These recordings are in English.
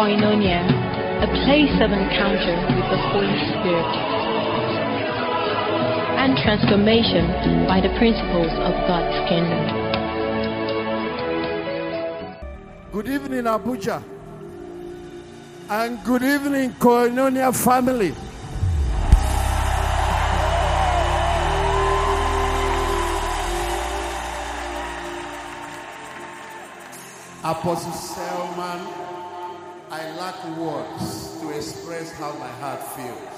Koinonia, a place of encounter with the Holy Spirit and transformation by the principles of God's kingdom. Good evening, Abuja, and good evening, Koinonia family. Apostle Selman, I lack words to express how my heart feels.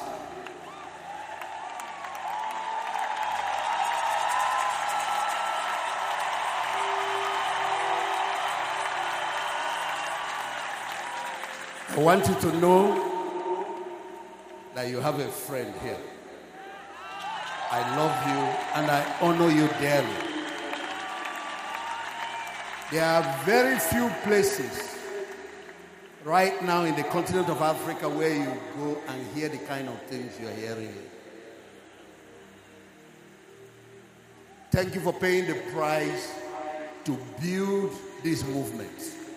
I want you to know that you have a friend here. I love you and I honor you dearly. There are very few places right now in the continent of Africa where you go and hear the kind of things you're hearing. Thank you for paying the price to build this movement.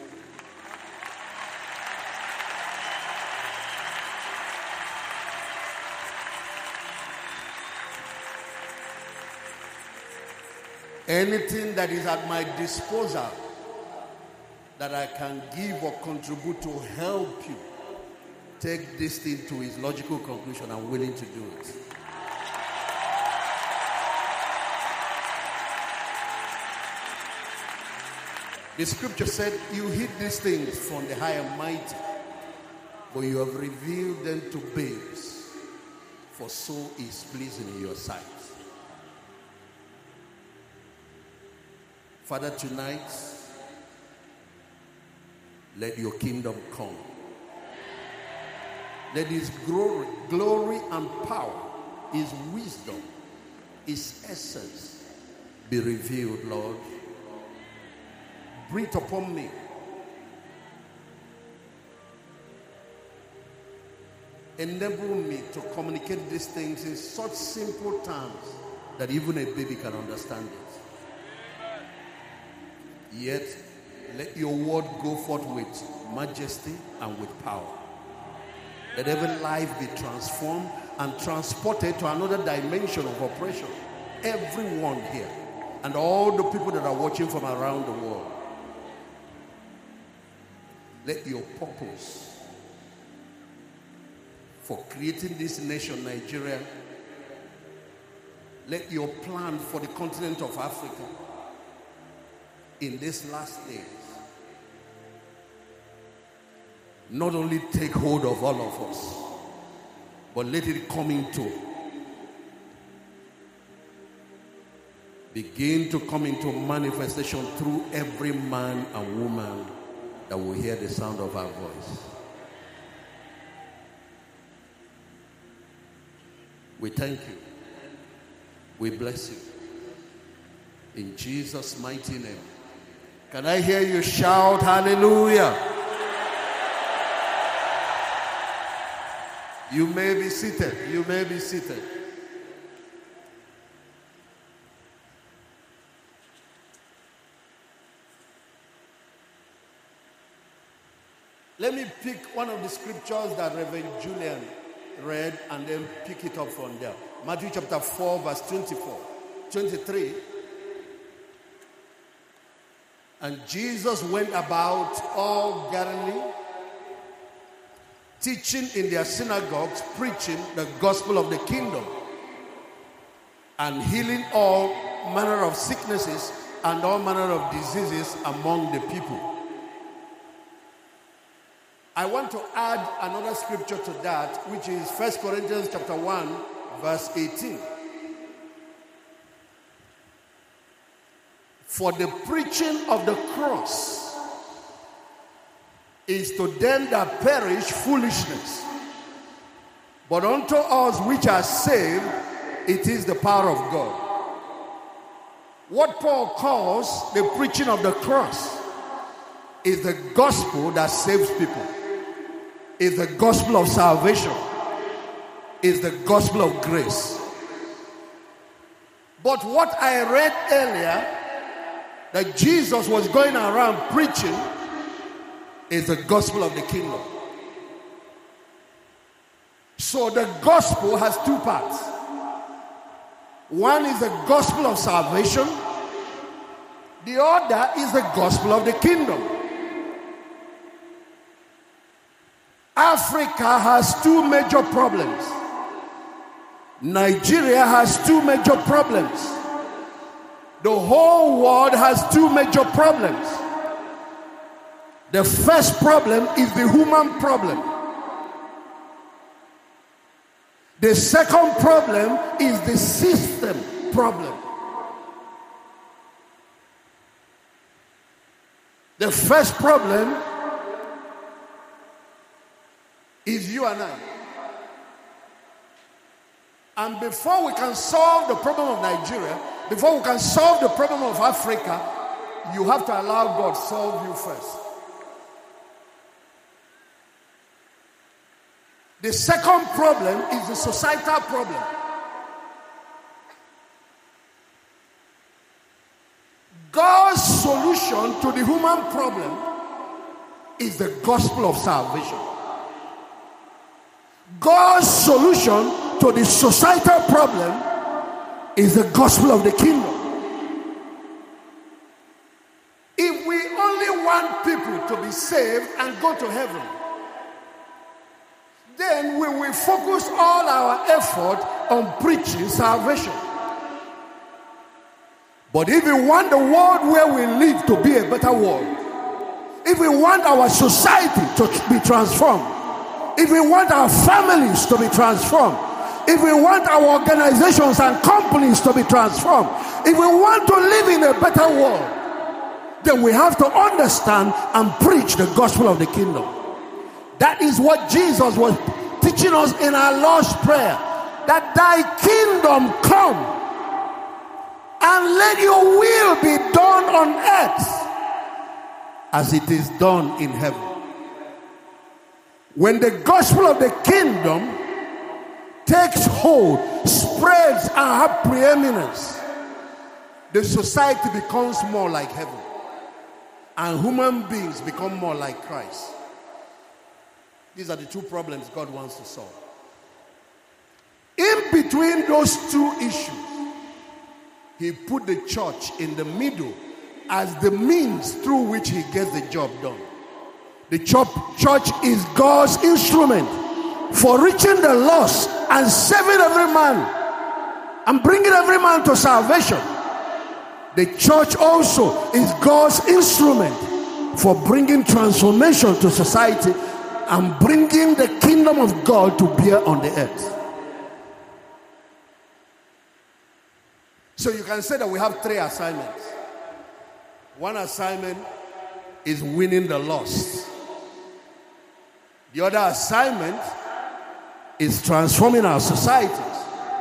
Anything that is at my disposal that I can give or contribute to help you take this thing to its logical conclusion, I'm willing to do it. The scripture said, you hid these things from the high and mighty, but you have revealed them to babes, for so is pleasing in your sight. Father, tonight, let your kingdom come. Let his glory and power, his wisdom, his essence be revealed, Lord. Breathe upon me. Enable me to communicate these things in such simple terms that even a baby can understand it. Yet, let your word go forth with majesty and with power. Let every life be transformed and transported to another dimension of operation. Everyone here and all the people that are watching from around the world. Let your purpose for creating this nation, Nigeria, let your plan for the continent of Africa in these last days not only take hold of all of us, but let it begin to come into manifestation through every man and woman that will hear the sound of our voice. We thank you. We bless you. In Jesus' mighty name. Can I hear you shout hallelujah? You may be seated. You may be seated. Let me pick one of the scriptures that Reverend Julian read and then pick it up from there. Matthew chapter 4 verse 23. And Jesus went about all Galilee, teaching in their synagogues, preaching the gospel of the kingdom, and healing all manner of sicknesses and all manner of diseases among the people. I want to add another scripture to that, which is 1 Corinthians chapter 1, verse 18. For the preaching of the cross is to them that perish foolishness, but unto us which are saved, it is the power of God. What Paul calls the preaching of the cross is the gospel that saves people. Is the gospel of salvation. Is the gospel of grace. But what I read earlier, that Jesus was going around preaching, is the gospel of the kingdom. So the gospel has two parts. One is the gospel of salvation. The other is the gospel of the kingdom. Africa has two major problems. Nigeria has two major problems. The whole world has two major problems. The first problem is the human problem. The second problem is the system problem. The first problem is you and I. And before we can solve the problem of Nigeria, before we can solve the problem of Africa, you have to allow God to solve you first. The second problem is the societal problem. God's solution to the human problem is the gospel of salvation. God's solution to the societal problem is the gospel of the kingdom. If we only want people to be saved and go to heaven, then we will focus all our effort on preaching salvation. But if we want the world where we live to be a better world, if we want our society to be transformed, if we want our families to be transformed, if we want our organizations and companies to be transformed, if we want to live in a better world, then we have to understand and preach the gospel of the kingdom. That is what Jesus was teaching us in our Lord's Prayer. That thy kingdom come and let your will be done on earth as it is done in heaven. When the gospel of the kingdom takes hold, spreads, and has preeminence, the society becomes more like heaven, and human beings become more like Christ. These are the two problems God wants to solve. In between those two issues, he put the church in the middle as the means through which he gets the job done. The church is God's instrument for reaching the lost and saving every man and bringing every man to salvation. The church also is God's instrument for bringing transformation to society and bringing the kingdom of God to bear on the earth. So you can say that we have three assignments. One assignment is winning the lost. The other assignment is transforming our societies.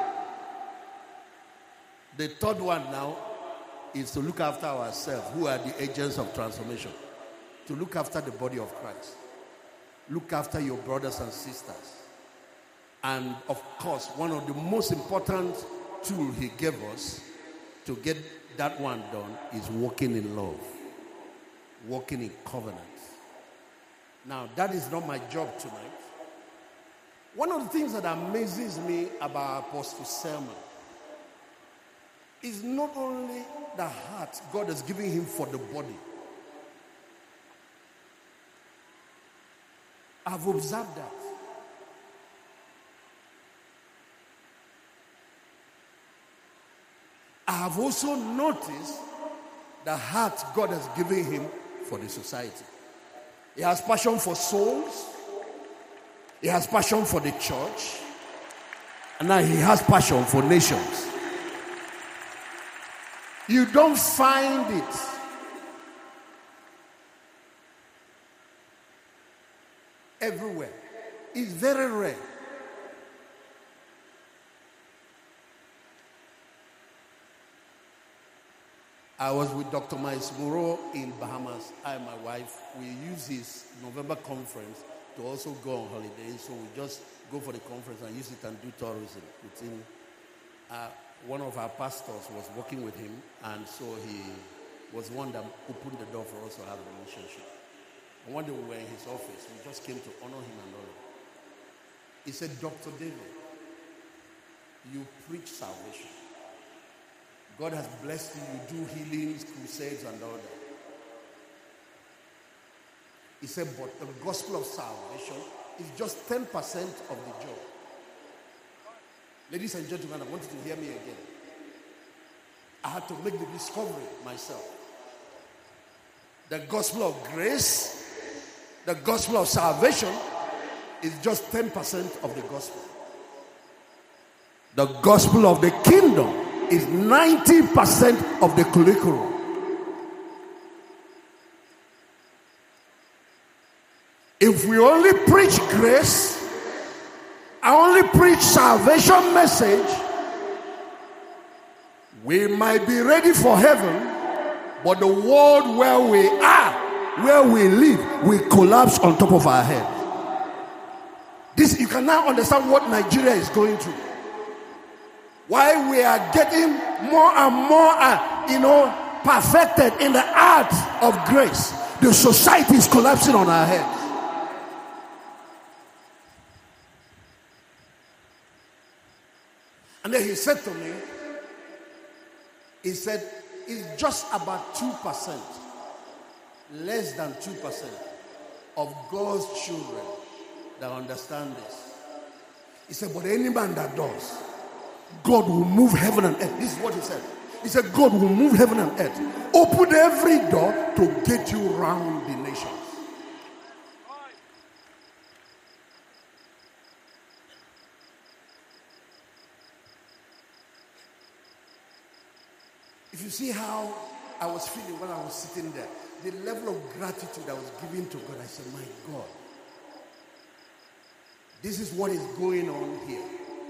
The third one now is to look after ourselves, who are the agents of transformation. To look after the body of Christ. Look after your brothers and sisters. And of course, one of the most important tools he gave us to get that one done is walking in love. Walking in covenant. Now, that is not my job tonight. One of the things that amazes me about Apostle Selman is not only the heart God has given him for the body. I've observed that. I have also noticed the heart God has given him for the society. He has passion for souls. He has passion for the church. And now he has passion for nations. You don't find it everywhere. It's very rare. I was with Dr. Miles Moreau in Bahamas. I and my wife, we use his November conference to also go on holiday. So we just go for the conference and use it and do tourism with him. One of our pastors was working with him, and so he was one that opened the door for us to have a relationship. And one day we were in his office. We just came to honor him and all. He said, Dr. David, you preach salvation. God has blessed you. You do healings, crusades, and all that. He said, but the gospel of salvation is just 10% of the job. Ladies and gentlemen, I want you to hear me again. I had to make the discovery myself. The gospel of grace, the gospel of salvation is just 10% of the gospel. The gospel of the kingdom is 90% of the curriculum. If we only preach grace, I only preach salvation message, we might be ready for heaven, but the world where we are, where we live, will collapse on top of our head. This, you can now understand what Nigeria is going through. Why we are getting more and more, perfected in the art of grace. The society is collapsing on our heads. And then he said to me, he said, it's just about 2%, less than 2% of God's children that understand this. He said, but any man that does, God will move heaven and earth. This is what he said. He said, God will move heaven and earth. Open every door to get you around the nations. If you see how I was feeling when I was sitting there, the level of gratitude I was giving to God, I said, my God, this is what is going on here.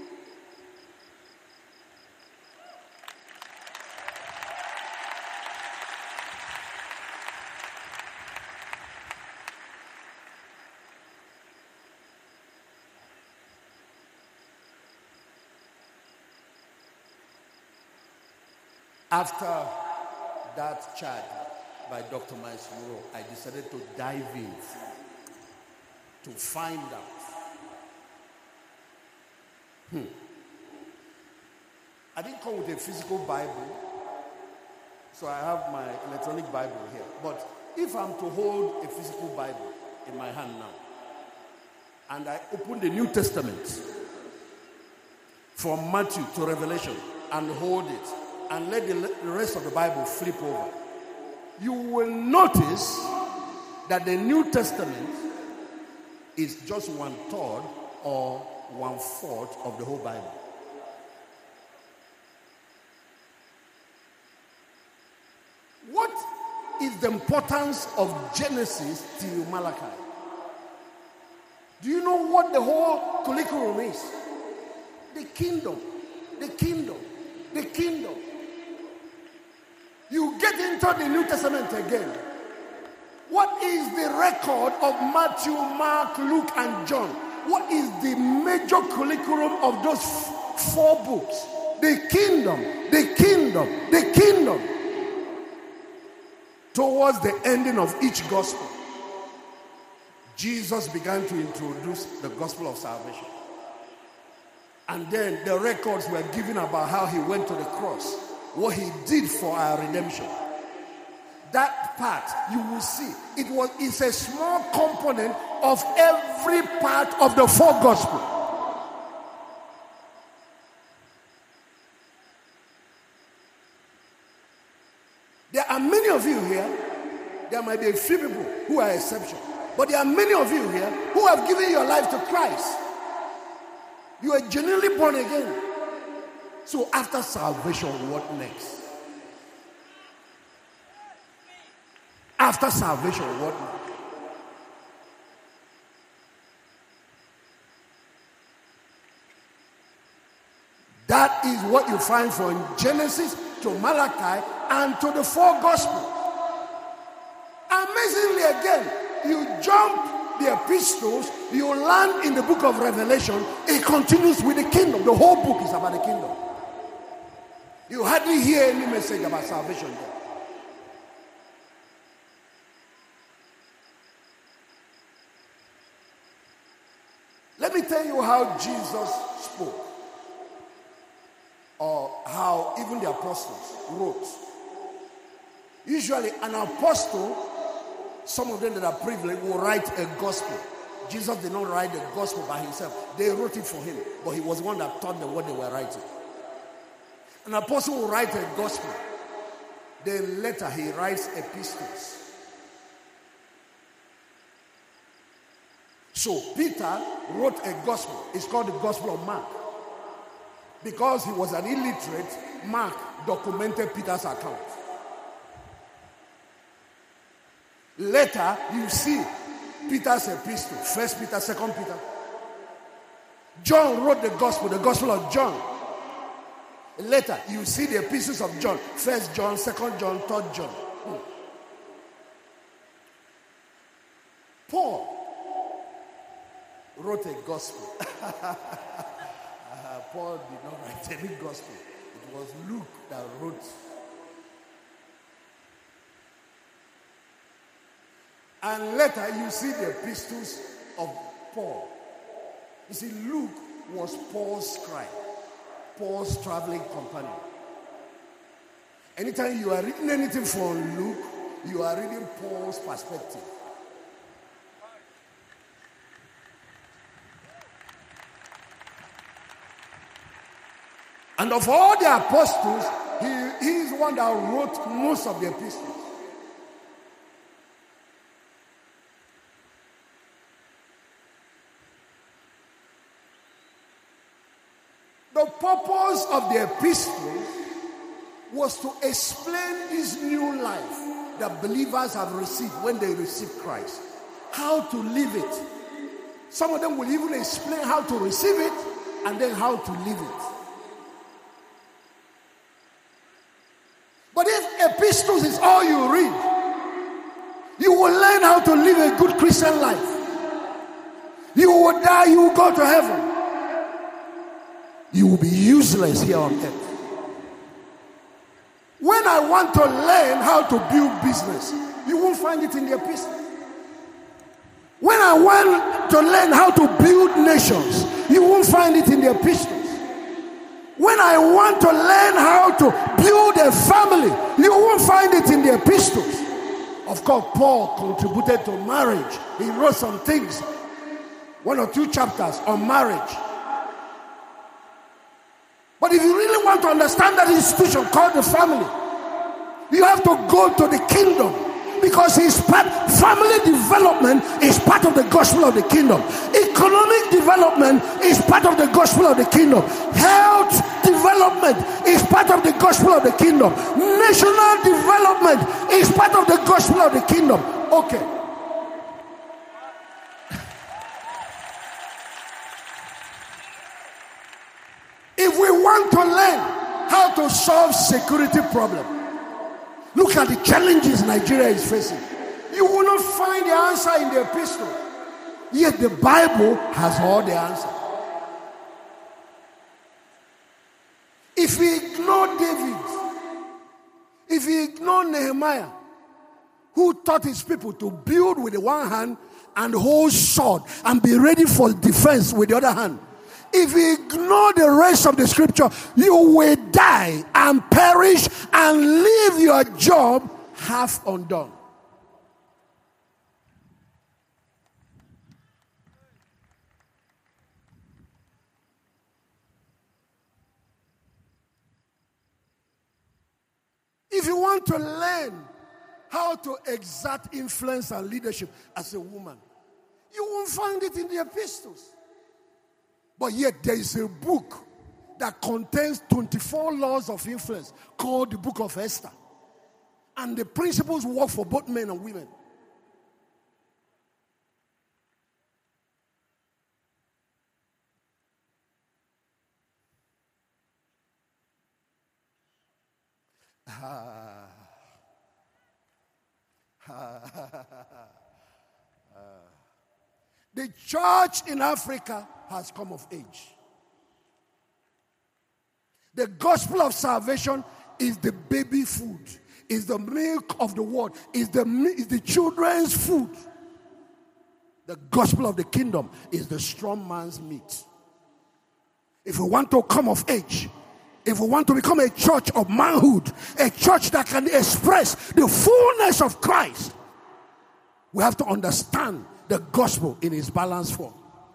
After that charge by Dr. Miles Monroe, I decided to dive in to find out. I didn't come with a physical Bible, so I have my electronic Bible here. But if I'm to hold a physical Bible in my hand now, and I open the New Testament from Matthew to Revelation and hold it, and let the rest of the Bible flip over, you will notice that the New Testament is just 1/3 or 1/4 of the whole Bible. What is the importance of Genesis till Malachi? Do you know what the whole curriculum is? The kingdom. The kingdom. The kingdom. You get into the New Testament again. What is the record of Matthew, Mark, Luke, and John? What is the major curriculum of those 4 books? The kingdom, the kingdom, the kingdom. Towards the ending of each gospel, Jesus began to introduce the gospel of salvation. And then the records were given about how he went to the cross, what he did for our redemption. That part, you will see, it's a small component of every part of the 4 gospels. There are many of you here, there might be a few people who are exceptions, but there are many of you here who have given your life to Christ. You are genuinely born again. So after salvation, what next? After salvation, what next? That is what you find from Genesis to Malachi and to the 4 Gospels. Amazingly again, you jump the epistles, you land in the book of Revelation, it continues with the kingdom. The whole book is about the kingdom. You hardly hear any message about salvation there. Let me tell tell you how Jesus spoke, or how even the apostles wrote. Usually an apostle, some of them that are privileged, will write a gospel. Jesus did not write the gospel by himself. They wrote it for him, but he was the one that taught them what they were writing. An apostle will write a gospel. Then later he writes epistles. So Peter wrote a gospel. It's called the Gospel of Mark. Because he was an illiterate, Mark documented Peter's account. Later, you see Peter's epistle, 1 Peter, 2 Peter. John wrote the Gospel of John. Later, you see the epistles of John, 1 John, 2 John, 3 John. Paul wrote a gospel. Paul did not write any gospel. It was Luke that wrote. And later you see the epistles of Paul. You see, Luke was Paul's scribe, Paul's traveling companion. Anytime you are reading anything from Luke, you are reading Paul's perspective. And of all the apostles, he is the one that wrote most of the epistles. The purpose of the epistle was to explain this new life that believers have received when they receive Christ. How to live it. Some of them will even explain how to receive it and then how to live it. But if epistles is all you read, you will learn how to live a good Christian life. You will die, you will go to heaven. You will be useless here on earth. When I want to learn how to build business, you won't find it in the epistle. When I want to learn how to build nations, you won't find it in the epistles. When I want to learn how to build a family, you won't find it in the epistles. Of course, Paul contributed to marriage. He wrote some things, 1 or 2 chapters on marriage. But if you really want to understand that institution called the family, you have to go to the kingdom, because family development is part of the gospel of the kingdom. Economic development is part of the gospel of the kingdom. Health development is part of the gospel of the kingdom. National development is part of the gospel of the kingdom. Okay. If we want to learn how to solve security problem, look at the challenges Nigeria is facing. You will not find the answer in the epistle. Yet the Bible has all the answer. If we ignore David, if we ignore Nehemiah, who taught his people to build with the one hand and hold sword and be ready for defense with the other hand, if you ignore the rest of the scripture, you will die and perish and leave your job half undone. If you want to learn how to exert influence and leadership as a woman, you won't find it in the epistles. But yet there is a book that contains 24 laws of influence called the Book of Esther. And the principles work for both men and women. The church in Africa has come of age. The gospel of salvation is the baby food, is the milk of the word, is the children's food The gospel of the kingdom is the strong man's meat. If we want to come of age, if we want to become a church of manhood, a church that can express the fullness of Christ, we have to understand the gospel in its balanced form.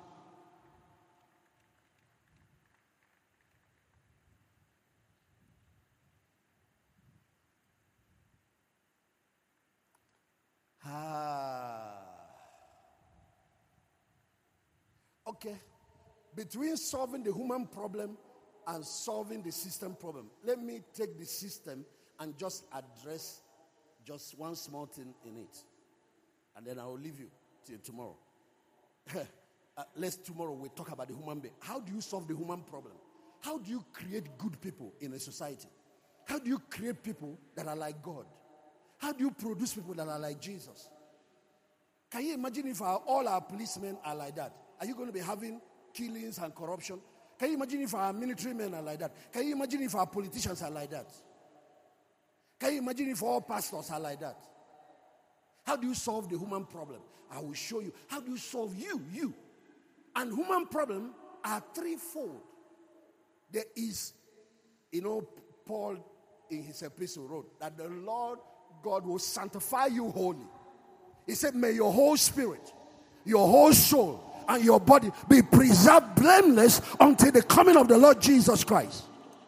Okay. Between solving the human problem and solving the system problem, let me take the system and just address just one small thing in it. And then I will leave you till tomorrow. Tomorrow we'll talk about the human being. How do you solve the human problem? How do you create good people in a society? How do you create people that are like God? How do you produce people that are like Jesus? Can you imagine if all our policemen are like that? Are you going to be having killings and corruption? Can you imagine if our military men are like that? Can you imagine if our politicians are like that? Can you imagine if all pastors are like that? How do you solve the human problem? I will show you. How do you solve you? And human problem are threefold. There is, Paul in his epistle wrote that the Lord God will sanctify you wholly. He said, may your whole spirit, your whole soul, and your body be preserved blameless until the coming of the Lord Jesus Christ.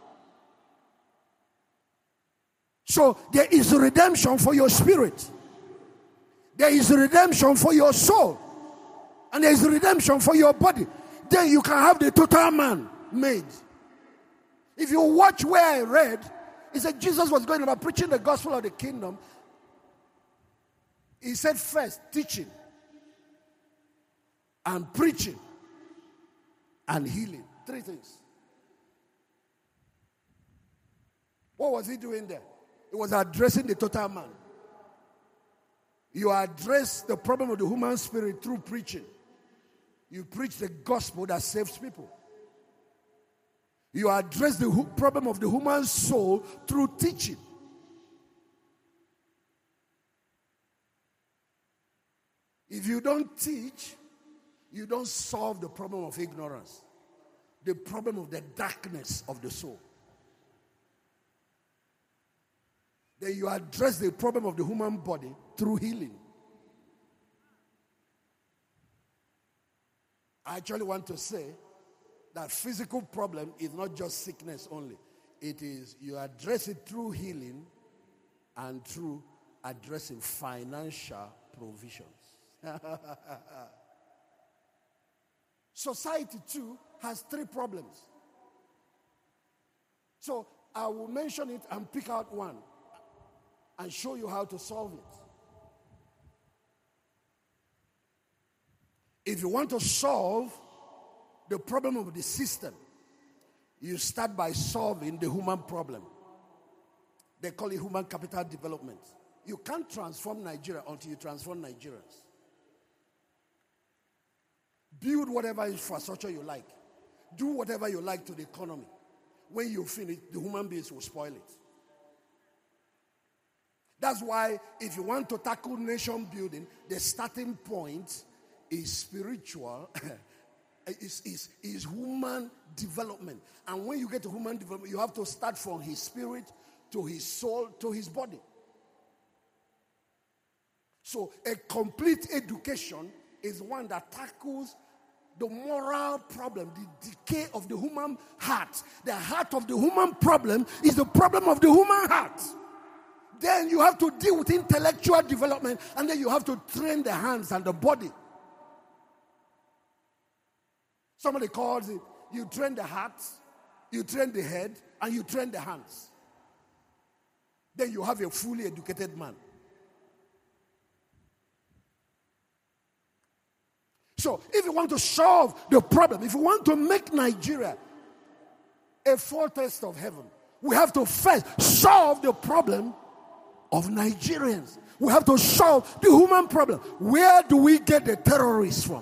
So there is redemption for your spirit. There is redemption for your soul. And there is redemption for your body. Then you can have the total man made. If you watch where I read, it said Jesus was going about preaching the gospel of the kingdom. He said first, teaching and preaching and healing. 3 things. What was he doing there? He was addressing the total man. You address the problem of the human spirit through preaching. You preach the gospel that saves people. You address the problem of the human soul through teaching. If you don't teach, you don't solve the problem of ignorance, the problem of the darkness of the soul. Then you address the problem of the human body through healing. I actually want to say that physical problem is not just sickness only. It is, you address it through healing and through addressing financial provisions. Society too has 3 problems. So I will mention it and pick out one and show you how to solve it. If you want to solve the problem of the system, you start by solving the human problem. They call it human capital development. You can't transform Nigeria until you transform Nigerians. Build whatever infrastructure you like. Do whatever you like to the economy. When you finish, the human beings will spoil it. That's why if you want to tackle nation building, the starting point is spiritual, is human development. And when you get to human development, you have to start from his spirit to his soul to his body. So a complete education is one that tackles the moral problem, the decay of the human heart. The heart of the human problem is the problem of the human heart. Then you have to deal with intellectual development, and then you have to train the hands and the body. Somebody calls it, you train the heart, you train the head, and you train the hands. Then you have a fully educated man. So, if you want to solve the problem, if you want to make Nigeria a foretaste of heaven, we have to first solve the problem of Nigerians. We have to solve the human problem. Where do we get the terrorists from?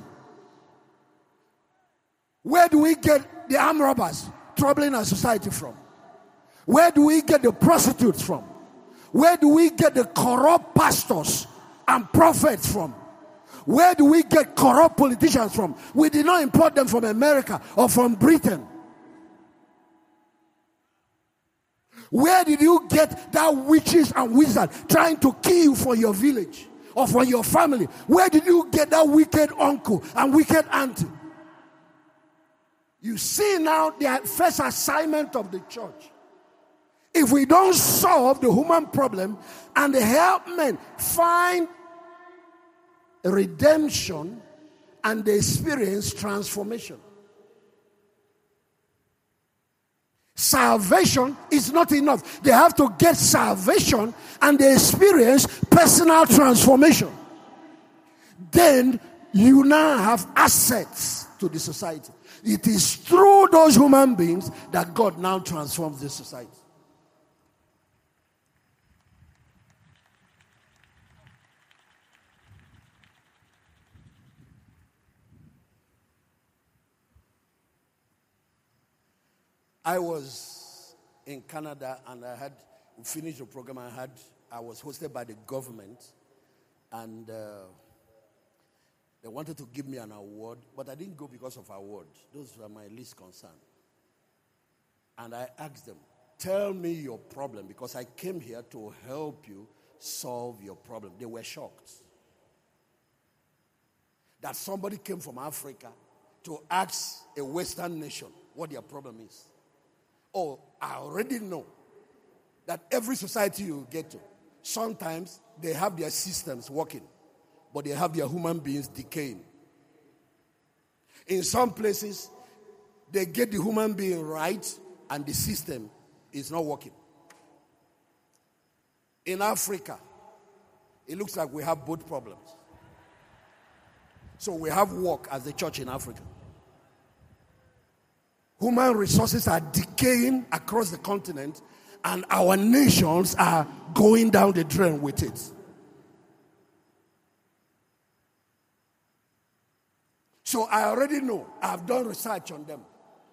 Where do we get the armed robbers troubling our society from? Where do we get the prostitutes from? Where do we get the corrupt pastors and prophets from? Where do we get corrupt politicians from? We did not import them from America or from Britain. Where did you get that witches and wizards trying to kill you for your village or for your family? Where did you get that wicked uncle and wicked auntie? You see now the first assignment of the church. If we don't solve the human problem and help men find redemption and they experience transformation. Salvation is not enough. They have to get salvation and they experience personal transformation. Then you now have assets to the society. It is through those human beings that God now transforms the society. I was in Canada and I had finished the program. I was hosted by the government, and they wanted to give me an award, but I didn't go because of award. Those were my least concern. And I asked them, tell me your problem, because I came here to help you solve your problem. They were shocked that somebody came from Africa to ask a Western nation what their problem is. Oh, I already know that every society you get to, sometimes they have their systems working, but they have their human beings decaying. In some places, they get the human being right and the system is not working. In Africa, it looks like we have both problems. So we have work as a church in Africa. Human resources are decaying across the continent, and our nations are going down the drain with it. So I already know. I've done research on them.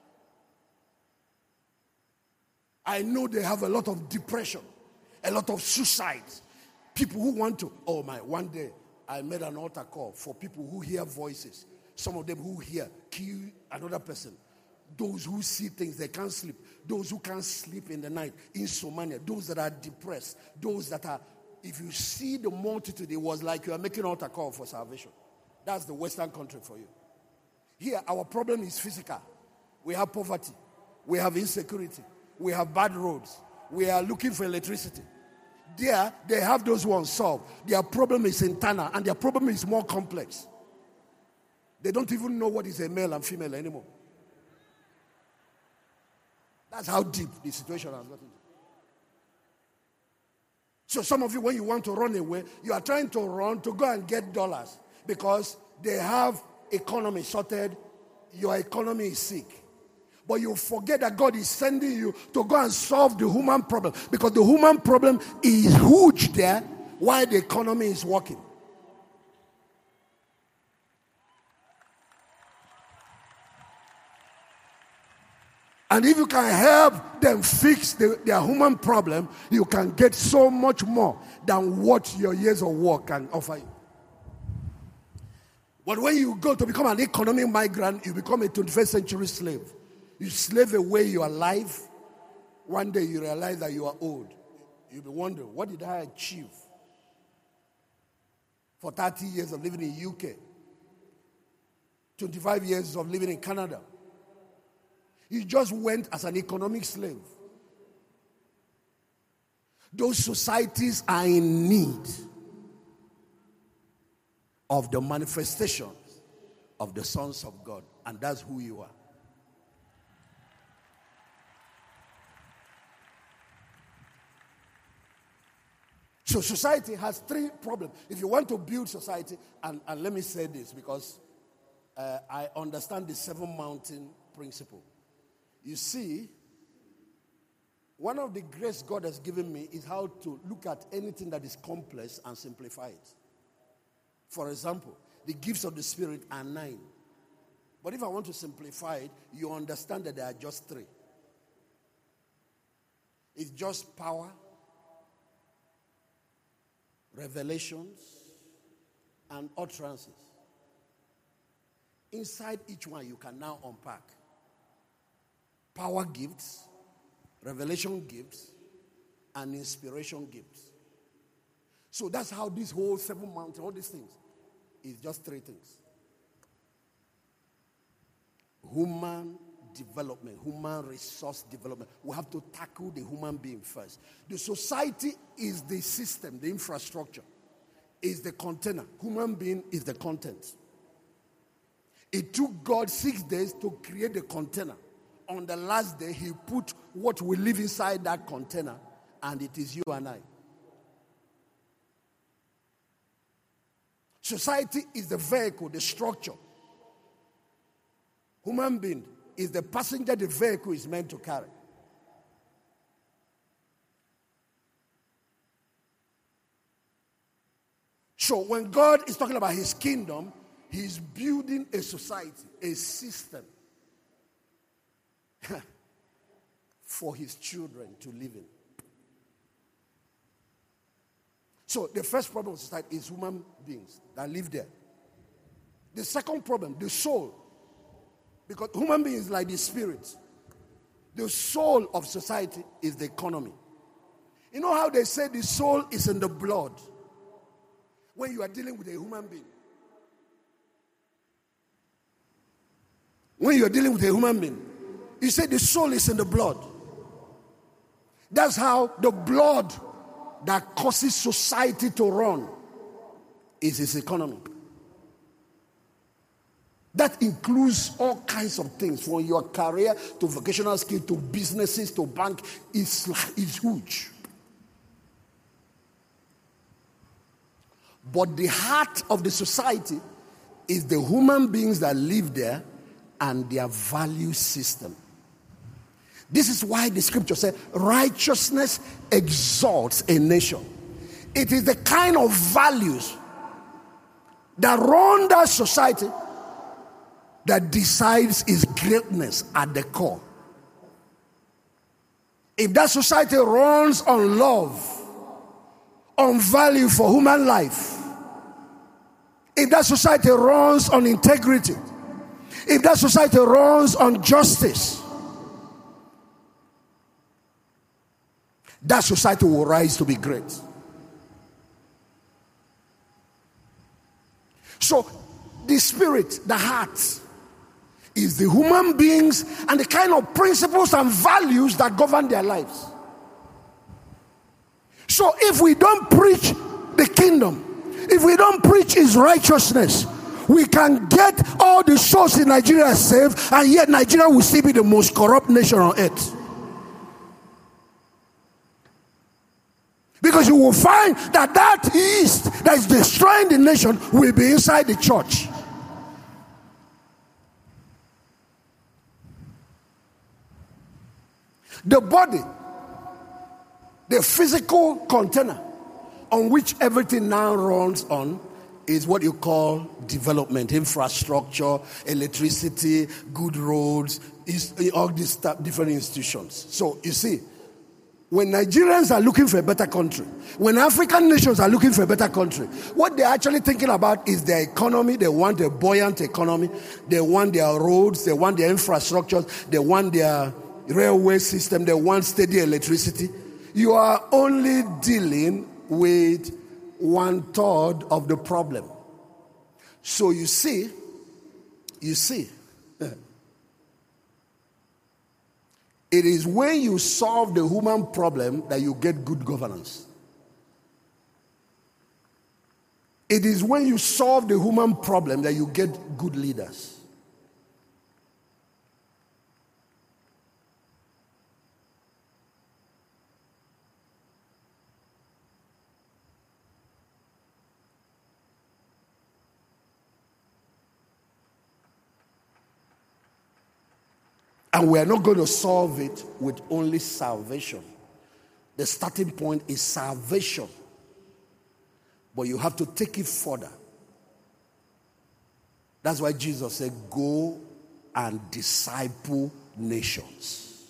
I know they have a lot of depression, a lot of suicides. People who want to, one day I made an altar call for people who hear voices. Some of them who hear, kill another person. Those who see things, they can't sleep. Those who can't sleep in the night, insomnia. Those that are depressed. Those that are, if you see the multitude, it was like you are making an altar call for salvation. That's the Western country for you. Here, our problem is physical. We have poverty. We have insecurity. We have bad roads. We are looking for electricity. There, they have those ones solved. Their problem is internal, and their problem is more complex. They don't even know what is a male and female anymore. That's how deep the situation has gotten. So some of you, when you want to run away, you are trying to run to go and get dollars because they have economy sorted. Your economy is sick. But you forget that God is sending you to go and solve the human problem, because the human problem is huge there while the economy is working. And if you can help them fix their human problem, you can get so much more than what your years of work can offer you. But when you go to become an economic migrant, you become a 21st century slave. You slave away your life. One day you realize that you are old. You'll be wondering, what did I achieve for 30 years of living in UK? 25 years of living in Canada. You just went as an economic slave. Those societies are in need of the manifestations of the sons of God. And that's who you are. So society has three problems. If you want to build society, and let me say this because I understand the 7 mountain principle. You see, one of the grace God has given me is how to look at anything that is complex and simplify it. For example, the gifts of the Spirit are 9. But if I want to simplify it, you understand that there are just 3. It's just power, revelations, and utterances. Inside each one, you can now unpack power gifts, revelation gifts, and inspiration gifts. So that's how this whole 7 mountains, all these things, is just 3 things. Human development, human resource development. We have to tackle the human being first. The society is the system, the infrastructure, is the container. Human being is the content. It took God 6 days to create the container. On the last day, he put what will live inside that container, and it is you and I. Society is the vehicle, the structure. Human being is the passenger the vehicle is meant to carry. So when God is talking about his kingdom, he's building a society, a system for his children to live in. So the first problem of society is human beings that live there. The second problem, the soul. Because human beings is like the spirit. The soul of society is the economy. You know how they say the soul is in the blood when you are dealing with a human being? When you are dealing with a human being, you say the soul is in the blood. That's how the blood that causes society to run is its economy. That includes all kinds of things, from your career to vocational skill to businesses to bank. It's huge. But the heart of the society is the human beings that live there and their value system. This is why the scripture says righteousness exalts a nation. It is the kind of values that run that society that decides its greatness at the core. If that society runs on love, on value for human life, if that society runs on integrity, if that society runs on justice, that society will rise to be great. So the spirit, the heart, is the human beings and the kind of principles and values that govern their lives. So if we don't preach the kingdom, if we don't preach his righteousness, we can get all the souls in Nigeria saved, and yet Nigeria will still be the most corrupt nation on earth. Because you will find that east that is destroying the nation will be inside the church. The body, the physical container on which everything now runs on, is what you call development, infrastructure, electricity, good roads, all these different institutions. So you see, when Nigerians are looking for a better country, when African nations are looking for a better country, what they're actually thinking about is their economy. They want a buoyant economy. They want their roads. They want their infrastructures. They want their railway system. They want steady electricity. You are only dealing with 1/3 of the problem. So you see, it is when you solve the human problem that you get good governance. It is when you solve the human problem that you get good leaders. And we are not going to solve it with only salvation. The starting point is salvation. But you have to take it further. That's why Jesus said, go and disciple nations.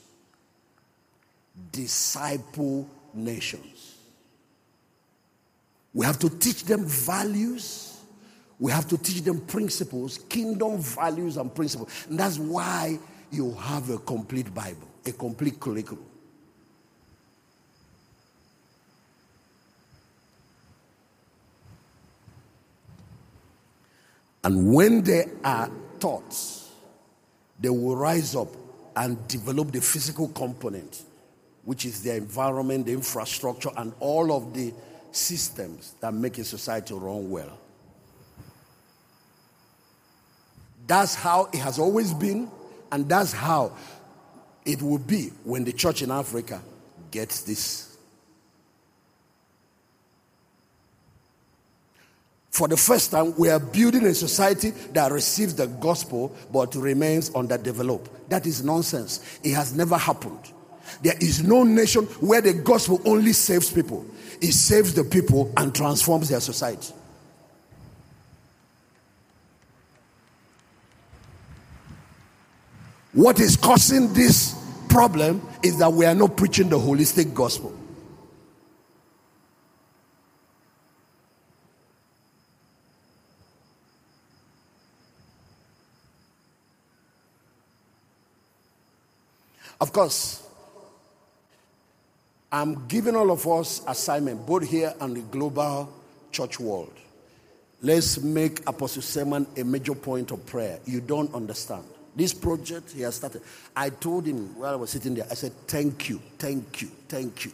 Disciple nations. We have to teach them values. We have to teach them principles, kingdom values and principles. And that's why you have a complete Bible, a complete curriculum. And when they are taught, they will rise up and develop the physical component, which is their environment, the infrastructure, and all of the systems that make a society run well. That's how it has always been, and that's how it will be when the church in Africa gets this. For the first time, we are building a society that receives the gospel but remains underdeveloped. That is nonsense. It has never happened. There is no nation where the gospel only saves people. It saves the people and transforms their society. What is causing this problem is that we are not preaching the holistic gospel. Of course, I'm giving all of us assignment, both here and the global church world. Let's make Apostle Sermon a major point of prayer. You don't understand. This project he has started. I told him while I was sitting there, I said, thank you, thank you, thank you.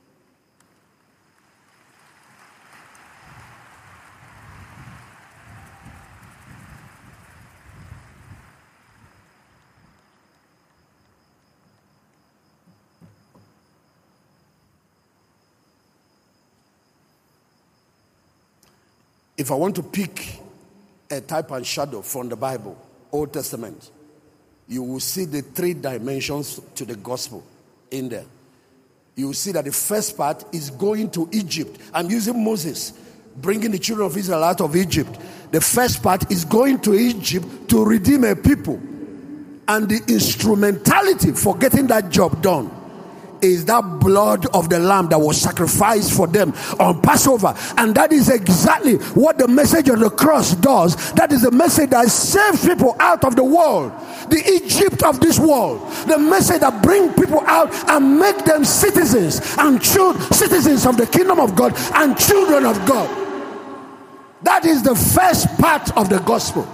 If I want to pick a type and shadow from the Bible, Old Testament, you will see the 3 dimensions to the gospel in there. You will see that the first part is going to Egypt. I'm using Moses, bringing the children of Israel out of Egypt. The first part is going to Egypt to redeem a people. And the instrumentality for getting that job done is that blood of the lamb that was sacrificed for them on Passover. And that is exactly what the message of the cross does. That is the message that saves people out of the world, the Egypt of this world. The message that brings people out and make them citizens and citizens of the kingdom of God and children of God. That is the first part of the gospel.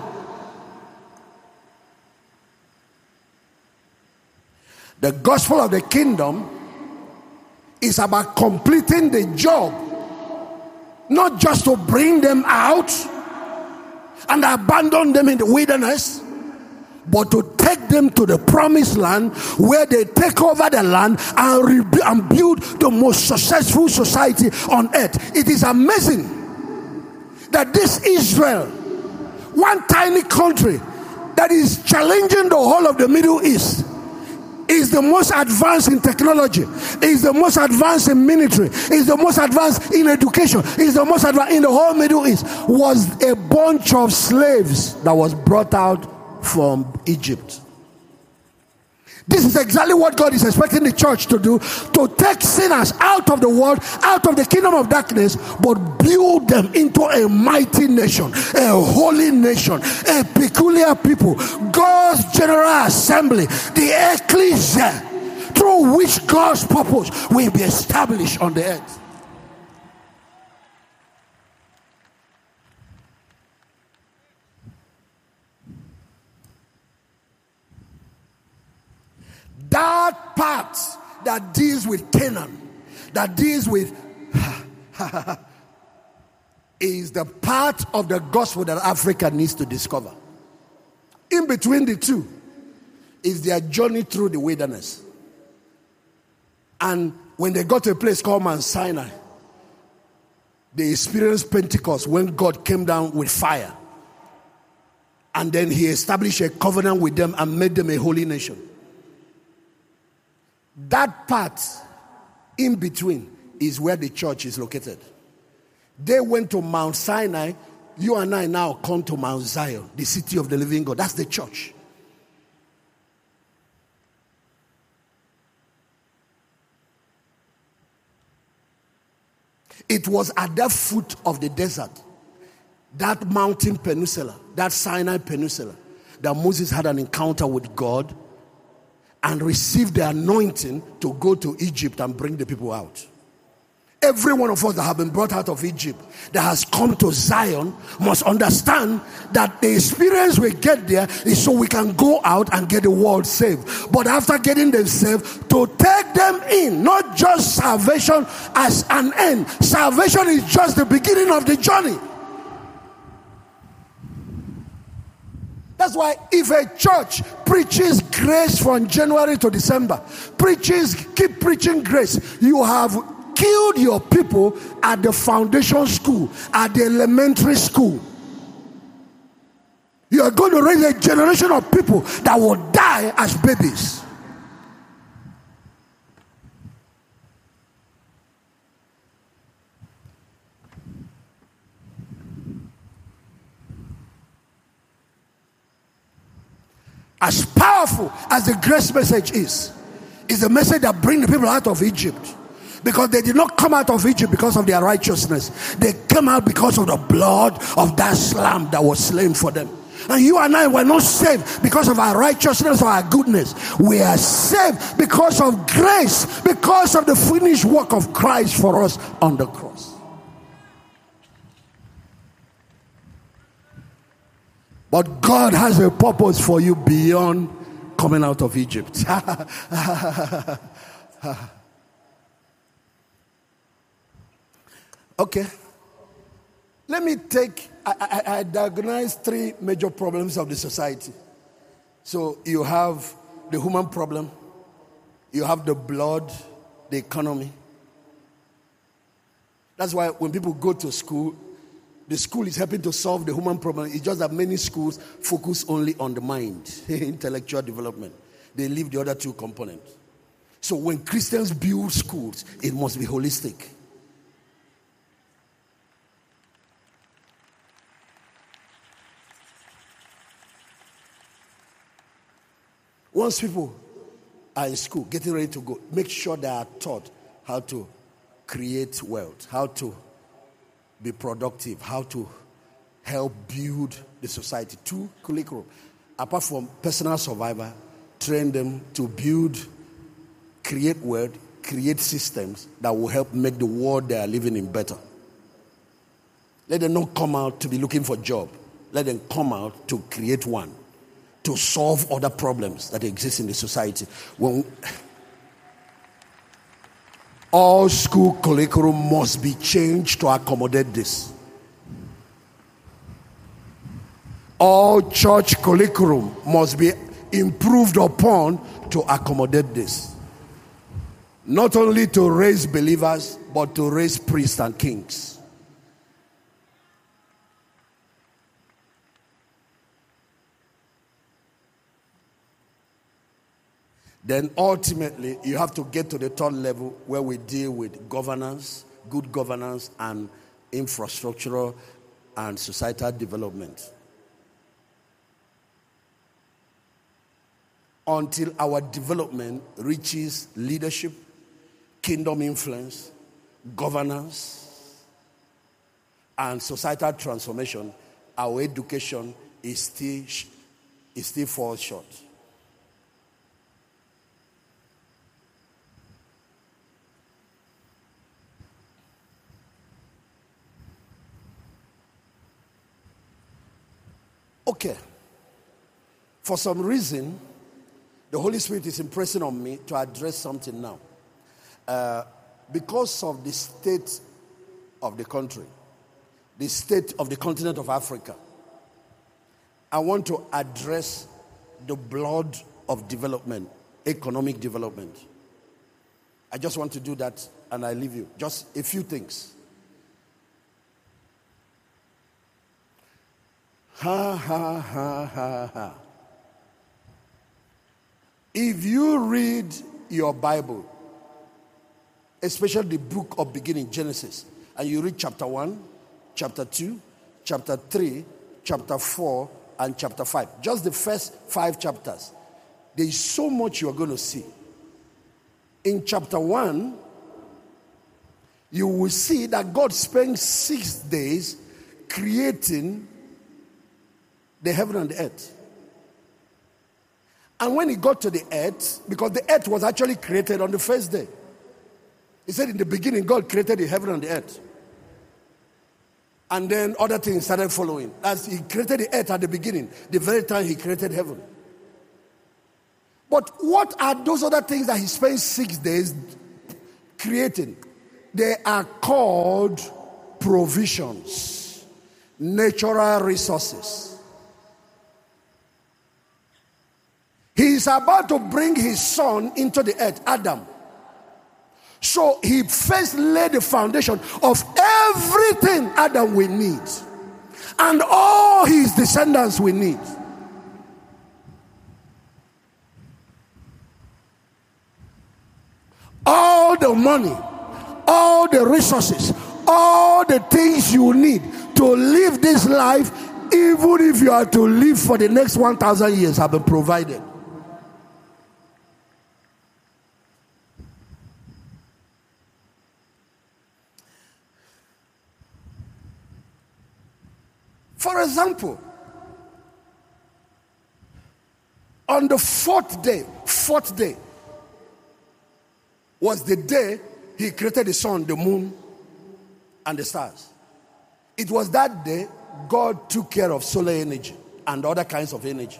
The gospel of the kingdom is about completing the job, not just to bring them out and abandon them in the wilderness, but to take them to the promised land where they take over the land and build the most successful society on earth. It is amazing that this Israel, one tiny country that is challenging the whole of the Middle East, is the most advanced in technology, is the most advanced in military, is the most advanced in education, is the most advanced in the whole Middle East, was a bunch of slaves that was brought out from Egypt. This is exactly what God is expecting the church to do, to take sinners out of the world, out of the kingdom of darkness, but build them into a mighty nation, a holy nation, a peculiar people, God's general assembly, the ecclesia, through which God's purpose will be established on the earth. That part that deals with Canaan, that deals with is the part of the gospel that Africa needs to discover. In between the two is their journey through the wilderness. And when they got to a place called Mount Sinai, they experienced Pentecost when God came down with fire. And then he established a covenant with them and made them a holy nation. That part in between is where the church is located. They went to Mount Sinai. You and I now come to Mount Zion, the city of the living God. That's the church. It was at the foot of the desert that mountain peninsula, that Sinai peninsula, that Moses had an encounter with God and received the anointing to go to Egypt and bring the people out. Every one of us that have been brought out of Egypt, that has come to Zion, must understand that the experience we get there is so we can go out and get the world saved. But after getting them saved, to take them in, not just salvation as an end. Salvation is just the beginning of the journey. That's why if a church preaches grace from January to December, keep preaching grace, you have killed your people at the foundation school, at the elementary school. You are going to raise a generation of people that will die as babies. As powerful as the grace message is the message that brings the people out of Egypt. Because they did not come out of Egypt because of their righteousness. They came out because of the blood of that lamb that was slain for them. And you and I were not saved because of our righteousness or our goodness. We are saved because of grace, because of the finished work of Christ for us on the cross. But God has a purpose for you beyond coming out of Egypt. Okay. Let me I diagnose 3 major problems of the society. So you have the human problem, you have the blood, the economy. That's why when people go to school, the school is helping to solve the human problem. It's just that many schools focus only on the mind, intellectual development. They leave the other 2 components. So when Christians build schools, it must be holistic. Once people are in school, getting ready to go, make sure they are taught how to create wealth, how to be productive, how to help build the society. 2 curriculum. Apart from personal survival, train them to build, create wealth, create systems that will help make the world they are living in better. Let them not come out to be looking for a job. Let them come out to create one, to solve other problems that exist in the society. When all school curriculum must be changed to accommodate this. All church curriculum must be improved upon to accommodate this. Not only to raise believers, but to raise priests and kings. Then ultimately, you have to get to the 3rd level where we deal with governance, good governance, and infrastructural and societal development. Until our development reaches leadership, kingdom influence, governance, and societal transformation, our education is still falls short. Okay. For some reason, the Holy Spirit is impressing on me to address something now. Because of the state of the country, the state of the continent of Africa, I want to address the blood of development, economic development. I just want to do that and I leave you. Just a few things. If you read your Bible, especially the book of beginning, Genesis, and you read chapter 1, chapter 2, chapter 3, chapter 4, and chapter 5, just the first 5 chapters, there is so much you are going to see. In chapter 1, you will see that God spent 6 days creating the heaven and the earth. And when he got to the earth, because the earth was actually created on the first day. He said in the beginning, God created the heaven and the earth. And then other things started following. As he created the earth at the beginning, the very time he created heaven. But what are those other things that he spent 6 days creating? They are called provisions, natural resources. He is about to bring his son into the earth, Adam. So he first laid the foundation of everything Adam will need. And all his descendants will need. All the money, all the resources, all the things you need to live this life, even if you are to live for the next 1,000 years, have been provided. For example, on the fourth day was the day he created the sun, the moon, and the stars. It was that day God took care of solar energy and other kinds of energy.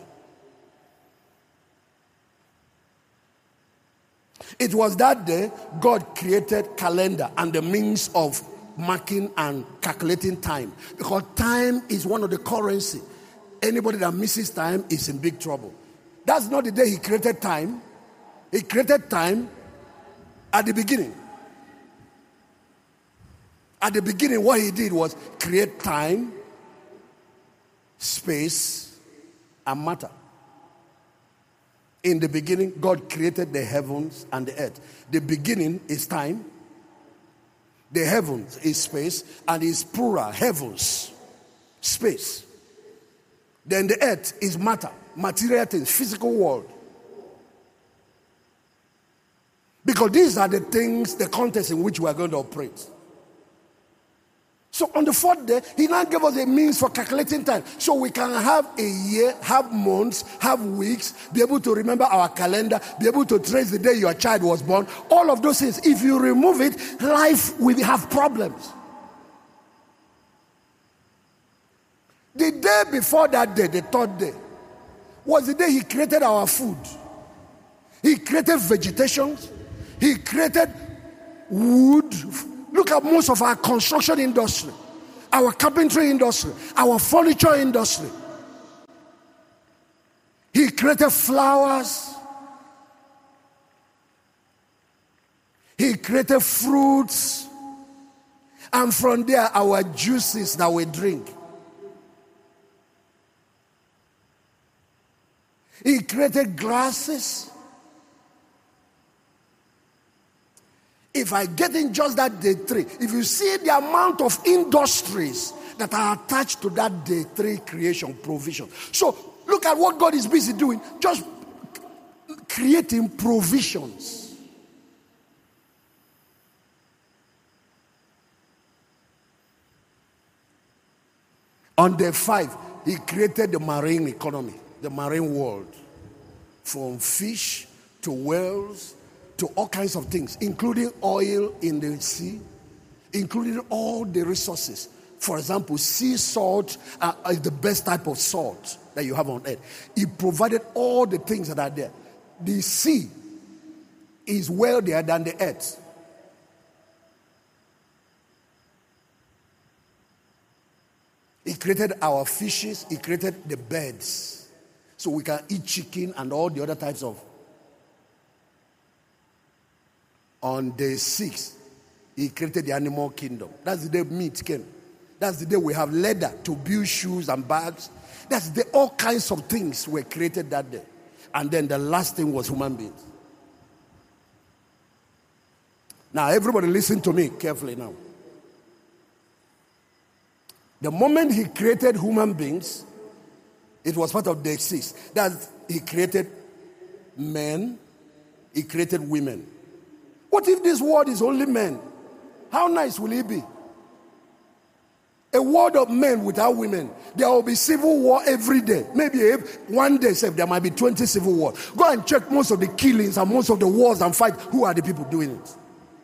It was that day God created calendar and the means of marking and calculating time, because time is one of the currency. Anybody that misses time is in big trouble. That's not the day he created time. He created time at the beginning. At the beginning, what he did was create time, space, and matter. In the beginning, God created the heavens and the earth. The beginning is time. The heavens is space, and is plural, heavens, space. Then the earth is matter, material things, physical world. Because these are the things, the context in which we are going to operate. So on the fourth day, he now gave us a means for calculating time. So we can have a year, have months, have weeks, be able to remember our calendar, be able to trace the day your child was born. All of those things. If you remove it, life will have problems. The day before that day, the third day, was the day he created our food. He created vegetation. He created wood. Look at most of our construction industry, our carpentry industry, our furniture industry. He created flowers. He created fruits. And from there, our juices that we drink. He created grasses. If I get in just that day 3, if you see the amount of industries that are attached to that day 3 creation provision. So look at what God is busy doing, just creating provisions. On day 5, he created the marine economy, the marine world, from fish to whales, to all kinds of things, including oil in the sea, including all the resources. For example, sea salt is the best type of salt that you have on earth. He provided all the things that are there. The sea is wealthier than the earth. He created our fishes. He created the birds. So we can eat chicken and all the other types of. On day 6, he created the animal kingdom. That's the day meat came. That's the day we have leather to build shoes and bags. That's the all kinds of things were created that day. And then the last thing was human beings. Now, everybody listen to me carefully now. The moment he created human beings, it was part of day 6. That he created men, he created women. What if this world is only men? How nice will it be? A world of men without women. There will be civil war every day. Maybe one day there might be 20 civil wars. Go and check most of the killings and most of the wars and fight. Who are the people doing it?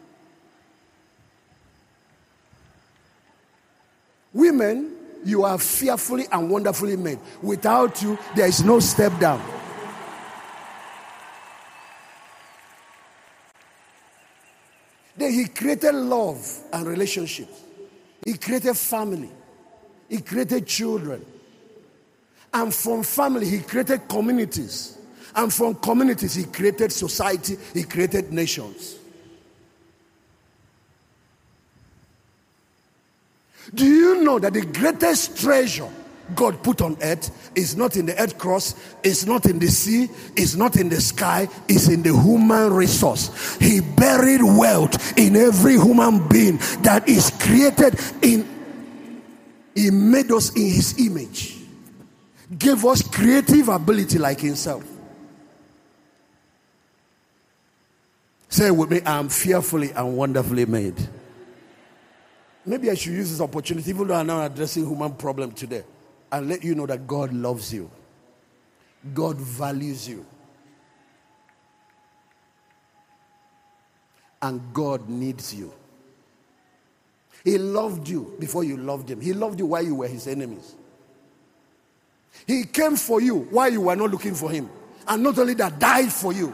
Women, you are fearfully and wonderfully made. Without you, there is no step down. Then he created love and relationships. He created family. He created children. And from family, he created communities. And from communities, he created society. He created nations. Do you know that the greatest treasure God put on earth is not in the earth crust, it's not in the sea, it's not in the sky, it's in the human resource. He buried wealth in every human being that is created in. He made us in his image, gave us creative ability like himself. Say with me, I am fearfully and wonderfully made. Maybe I should use this opportunity, even though I'm not addressing human problem today, and let you know that God loves you. God values you. And God needs you. He loved you before you loved him. He loved you while you were his enemies. He came for you while you were not looking for him. And not only that, died for you.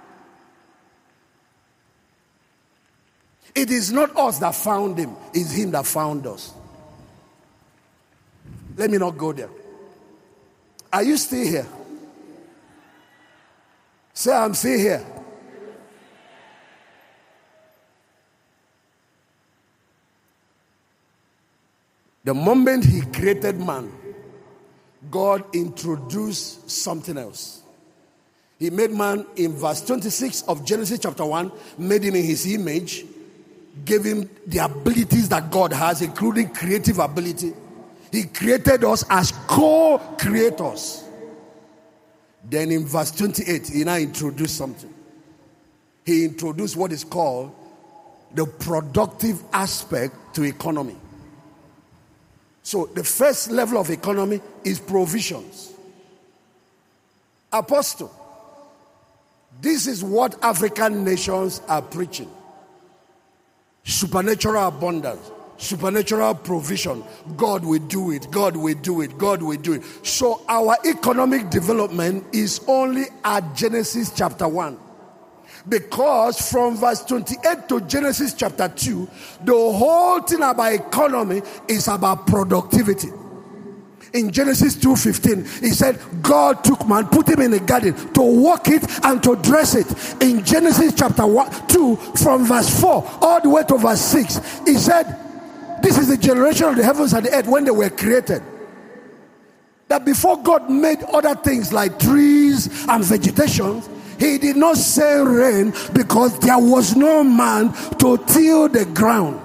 It is not us that found him. It's him that found us. Let me not go there. Are you still here? Say, I'm still here. The moment he created man, God introduced something else. He made man in verse 26 of Genesis chapter 1, made him in his image, gave him the abilities that God has, including creative ability. He created us as co-creators. Then in verse 28, he now introduced something. He introduced what is called the productive aspect to economy. So the first level of economy is provisions. Apostle, this is what African nations are preaching. Supernatural abundance, supernatural provision. God will do it. God will do it. God will do it. So our economic development is only at Genesis chapter 1. Because from verse 28 to Genesis chapter 2, the whole thing about economy is about productivity. In Genesis 2:15, he said, God took man, put him in a garden to work it and to dress it. In Genesis chapter 2, from verse 4 all the way to verse 6, he said, this is the generation of the heavens and the earth when they were created. That before God made other things like trees and vegetation, he did not send rain because there was no man to till the ground.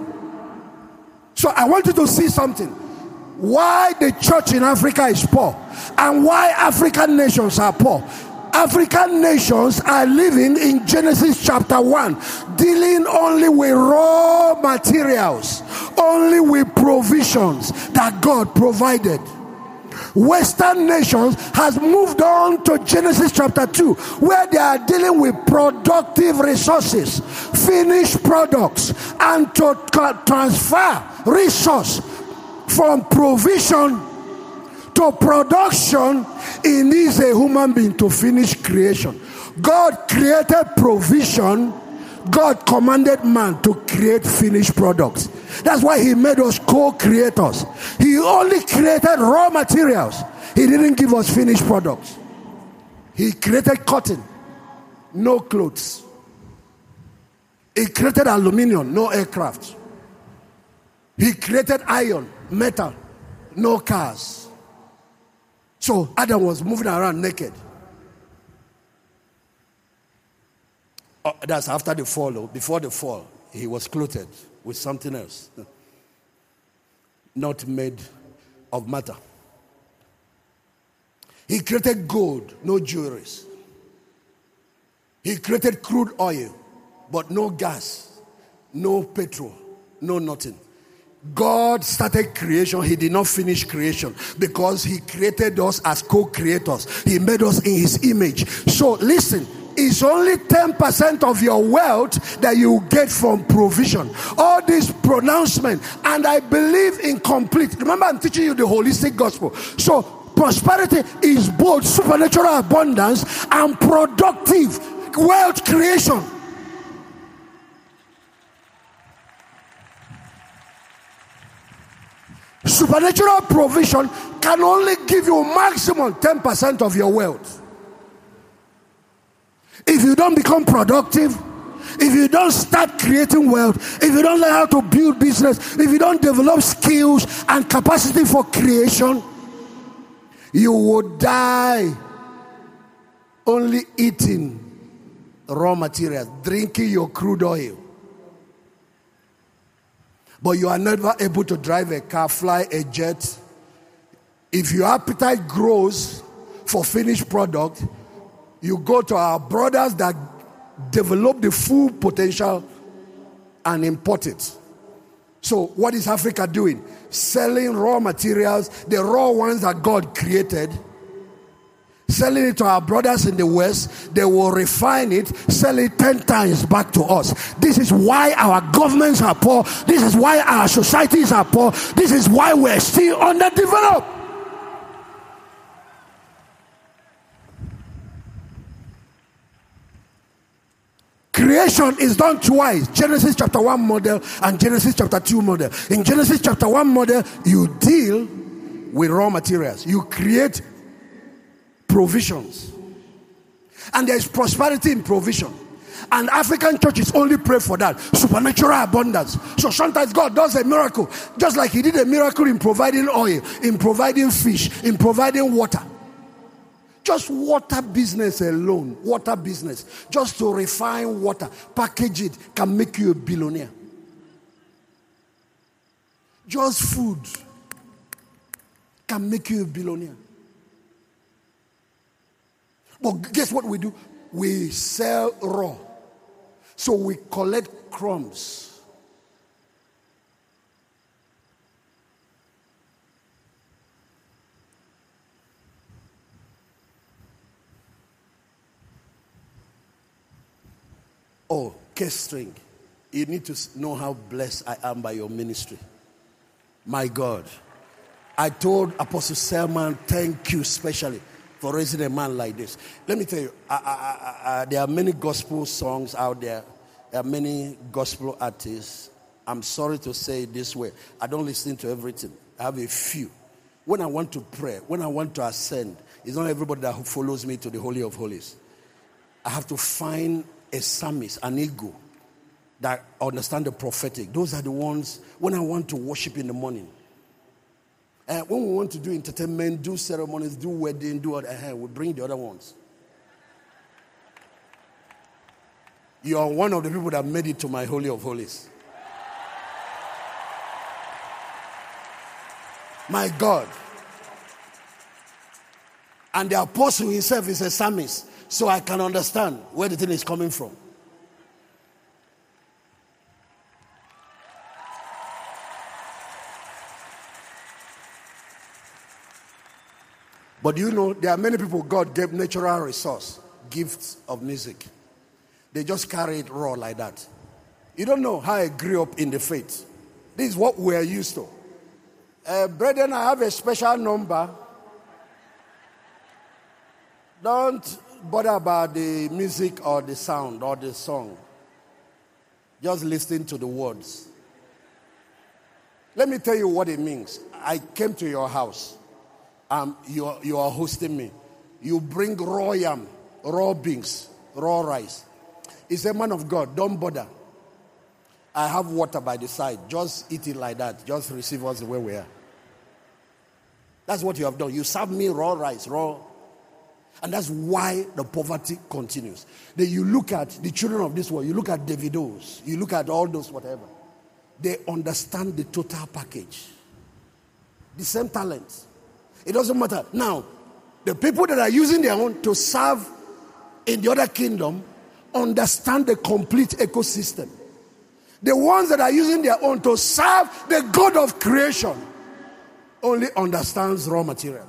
So I want you to see something. Why the church in Africa is poor and why African nations are poor. African nations are living in Genesis chapter 1, dealing only with raw materials, only with provisions that God provided. Western nations has moved on to Genesis chapter 2, where they are dealing with productive resources, finished products, and to transfer resource from provision to production. It needs a human being to finish creation. God created provision. God commanded man to create finished products. That's why he made us co-creators. He only created raw materials. He didn't give us finished products. He created cotton, no clothes. He created aluminium, no aircraft. He created iron, metal, no cars. So Adam was moving around naked. That's after the fall. Before the fall, he was clothed with something else, not made of matter. He created gold, no jewelries. He created crude oil, but no gas, no petrol, no nothing. God started creation. He did not finish creation because he created us as co-creators. He made us in his image. So listen, it's only 10% of your wealth that you get from provision. All this pronouncement, and I believe in complete. Remember, I'm teaching you the holistic gospel. So prosperity is both supernatural abundance and productive wealth creation. Supernatural provision can only give you maximum 10% of your wealth. If you don't become productive, if you don't start creating wealth, if you don't learn how to build business, if you don't develop skills and capacity for creation, you will die only eating raw materials, drinking your crude oil. But you are never able to drive a car, fly a jet. If your appetite grows for finished product, you go to our brothers that develop the full potential and import it. So what is Africa doing? Selling raw materials, the raw ones that God created, selling it to our brothers in the West. They will refine it, sell it 10 times back to us. This is why our governments are poor. This is why our societies are poor. This is why we're still underdeveloped. Creation is done twice. Genesis chapter 1 model and Genesis chapter 2 model. In Genesis chapter 1 model, you deal with raw materials. You create provisions. And there is prosperity in provision. And African churches only pray for that. Supernatural abundance. So sometimes God does a miracle. Just like he did a miracle in providing oil, in providing fish, in providing water. Just water business alone. Water business. Just to refine water, package it, can make you a billionaire. Just food can make you a billionaire. But guess what we do? We sell raw. So we collect crumbs. Oh, K-String. You need to know how blessed I am by your ministry. My God. I told Apostle Selman, thank you specially for raising a man like this. Let me tell you, there are many gospel songs out there. There are many gospel artists. I'm sorry to say it this way. I don't listen to everything. I have a few. When I want to pray, when I want to ascend, it's not everybody that follows me to the Holy of Holies. I have to find a psalmist, an ego that understand the prophetic. Those are the ones when I want to worship in the morning. When we want to do entertainment, do ceremonies, do wedding, do other, we bring the other ones. You are one of the people that made it to my Holy of Holies. My God. And the apostle himself is a psalmist. So I can understand where the thing is coming from. But you know, there are many people God gave natural resource, gifts of music. They just carry it raw like that. You don't know how I grew up in the faith. This is what we are used to. Brethren, I have a special number. Don't bother about the music or the sound or the song. Just listen to the words. Let me tell you what it means. I came to your house. You are hosting me. You bring raw yam, raw beans, raw rice. He said, man of God, don't bother. I have water by the side. Just eat it like that. Just receive us the way we are. That's what you have done. You serve me raw rice, raw. And that's why the poverty continues. Then you look at the children of this world. You look at Davidos. You look at all those whatever. They understand the total package. The same talents. It doesn't matter. Now, the people that are using their own to serve in the other kingdom understand the complete ecosystem. The ones that are using their own to serve the God of creation only understands raw materials.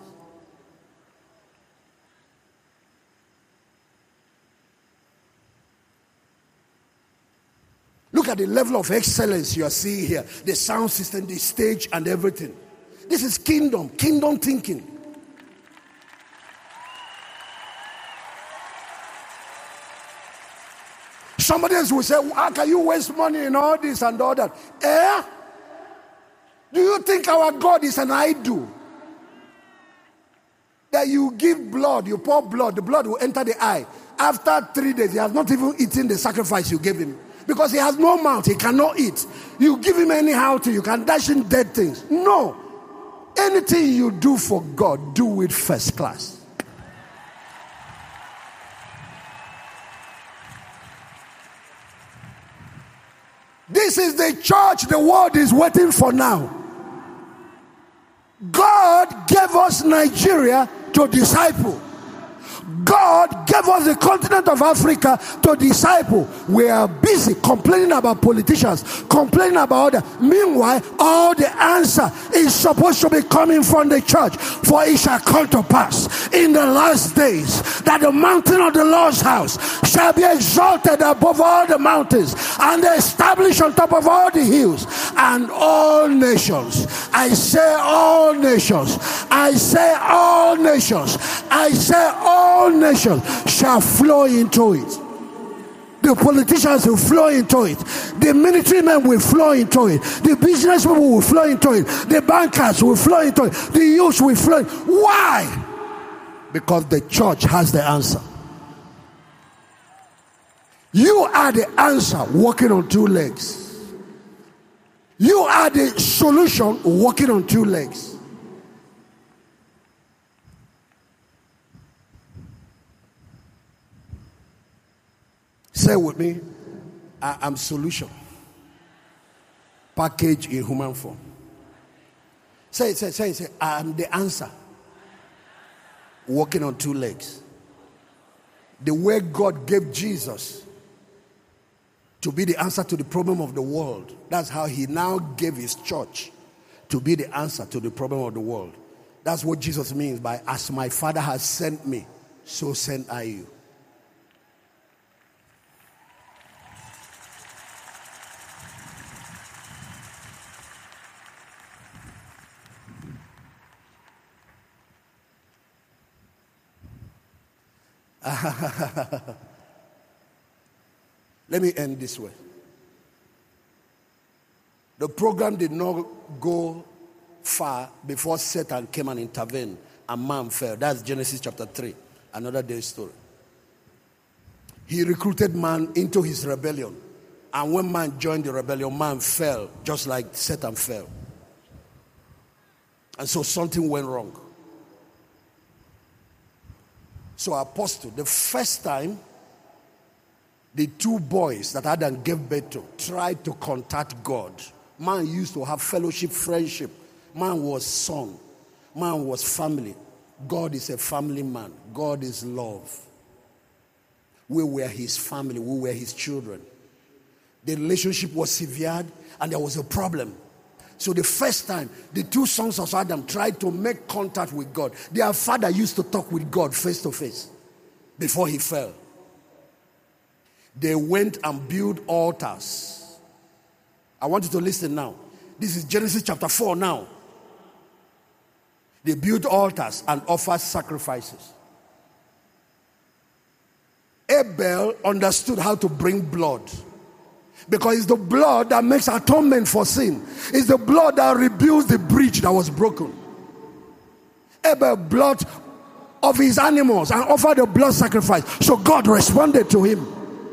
Look at the level of excellence you are seeing here. The sound system, the stage, and everything. This is kingdom thinking. Somebody else will say, how can you waste money in all this and all that? Do you think our God is an idol? That you give blood, you pour blood, the blood will enter the eye. After 3 days, he has not even eaten the sacrifice you gave him. Because he has no mouth, he cannot eat. You give him anyhow you can dash in dead things. No. Anything you do for God, do it first class. This is the church the world is waiting for now. God gave us Nigeria to disciple. God gave us the continent of Africa to disciple. We are busy complaining about politicians, complaining about others. Meanwhile, all the answer is supposed to be coming from the church. For it shall come to pass in the last days that the mountain of the Lord's house shall be exalted above all the mountains and established on top of all the hills, and all nations, I say all nations, I say all nations, I say all nations shall flow into it. The politicians will flow into it. The military men will flow into it. The business people will flow into it. The bankers will flow into it. The youth will flow. Why? Because the church has the answer. You are the answer walking on two legs. You are the solution walking on two legs. Say with me, I am solution. Package in human form. Say, I am the answer. Walking on two legs. The way God gave Jesus to be the answer to the problem of the world. That's how he now gave his church to be the answer to the problem of the world. That's what Jesus means by, as my Father has sent me, so send I you. Let me end this way. The program did not go far before Satan came and intervened and man fell. That's Genesis chapter 3, another day's story. He recruited man into his rebellion, and when man joined the rebellion, man fell just like Satan fell. And so something went wrong. So Apostle, the first time the two boys that Adam gave birth to tried to contact God, man used to have fellowship, friendship. Man was son. Man was family. God is a family man. God is love. We were his family. We were his children. The relationship was severed and there was a problem. So the first time the two sons of Adam tried to make contact with God, their father used to talk with God face to face before he fell. They went and built altars. I want you to listen now. This is Genesis chapter 4 now. They built altars and offered sacrifices. Abel understood how to bring blood. Because it's the blood that makes atonement for sin. It's the blood that rebuilds the bridge that was broken. Abel blood of his animals and offered a blood sacrifice. So God responded to him.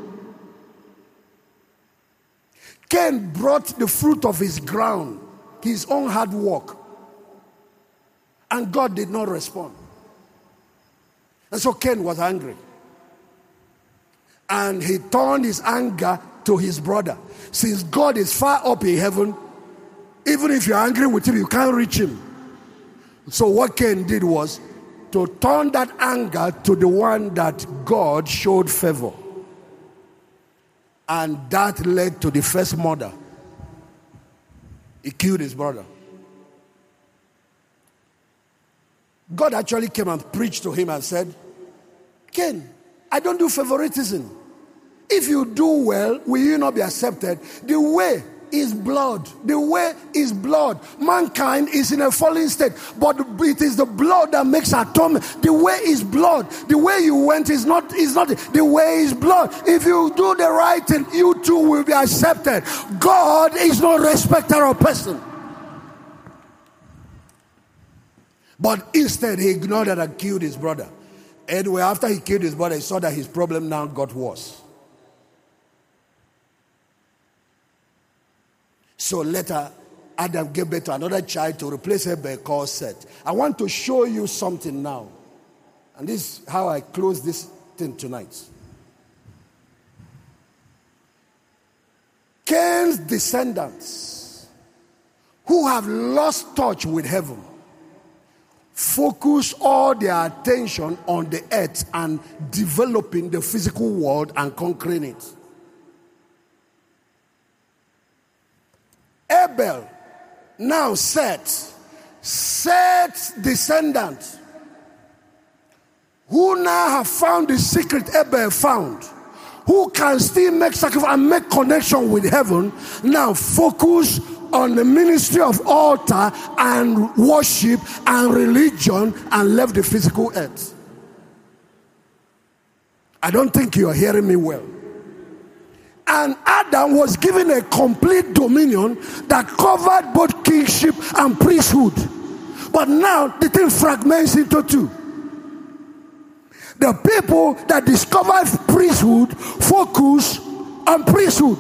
Cain brought the fruit of his ground, his own hard work. And God did not respond. And so Cain was angry. And he turned his anger to his brother. Since God is far up in heaven, even if you're angry with him, you can't reach him. So what Cain did was to turn that anger to the one that God showed favor. And that led to the first murder. He killed his brother. God actually came and preached to him and said, Cain, I don't do favoritism. If you do well, will you not be accepted? The way is blood. The way is blood. Mankind is in a fallen state, but it is the blood that makes atonement. The way is blood. The way you went is not. The way is blood. If you do the right thing, you too will be accepted. God is no respecter of person. But instead, he ignored that and killed his brother. Anyway, after he killed his brother, he saw that his problem now got worse. So later, Adam gave birth to another child to replace Abel called Seth. I want to show you something now. And this is how I close this thing tonight. Cain's descendants, who have lost touch with heaven, focus all their attention on the earth and developing the physical world and conquering it. Abel, now Seth's descendants, who now have found the secret Abel found, who can still make sacrifice and make connection with heaven, now focus on the ministry of altar and worship and religion and left the physical earth. I don't think you are hearing me well. And Adam was given a complete dominion that covered both kingship and priesthood. But now the thing fragments into two. The people that discovered priesthood focus on priesthood.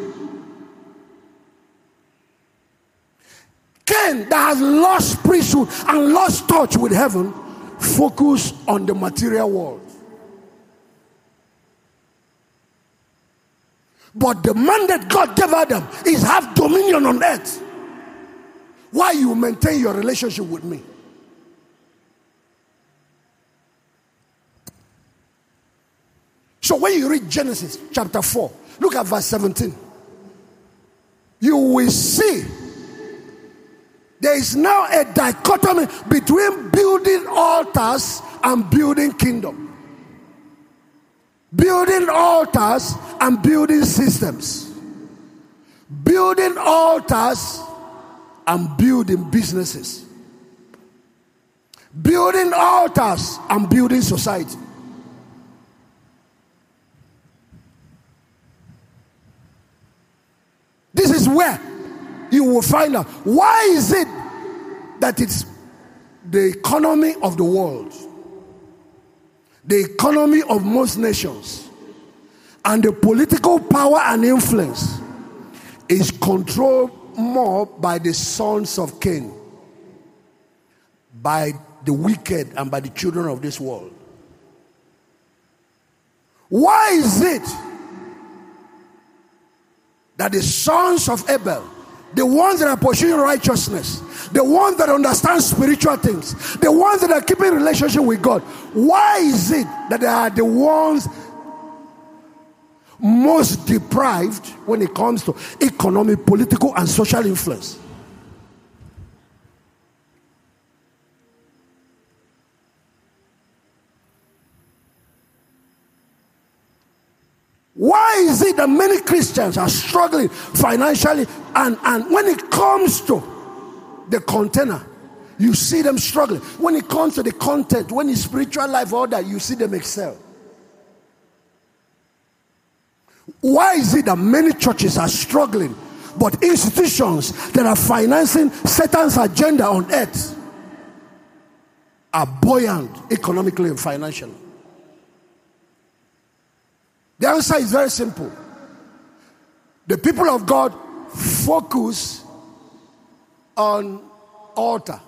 Cain, that has lost priesthood and lost touch with heaven, focus on the material world. But the mandate God gave Adam is have dominion on earth. Why you maintain your relationship with me? So when you read Genesis chapter 4, look at verse 17. You will see there is now a dichotomy between building altars and building kingdom. Building altars and building systems. Building altars and building businesses. Building altars and building society. This is where you will find out why is it that it's the economy of the world, the economy of most nations, and the political power and influence is controlled more by the sons of Cain, by the wicked and by the children of this world. Why is it that the sons of Abel, the ones that are pursuing righteousness, the ones that understand spiritual things, the ones that are keeping relationship with God, why is it that they are the ones most deprived when it comes to economic, political, and social influence? Why is it that many Christians are struggling financially, and when it comes to the container, you see them struggling? When it comes to the content, when it's spiritual life, all that, you see them excel. Why is it that many churches are struggling, but institutions that are financing Satan's agenda on earth are buoyant economically and financially? The answer is very simple. The people of God focus on altar.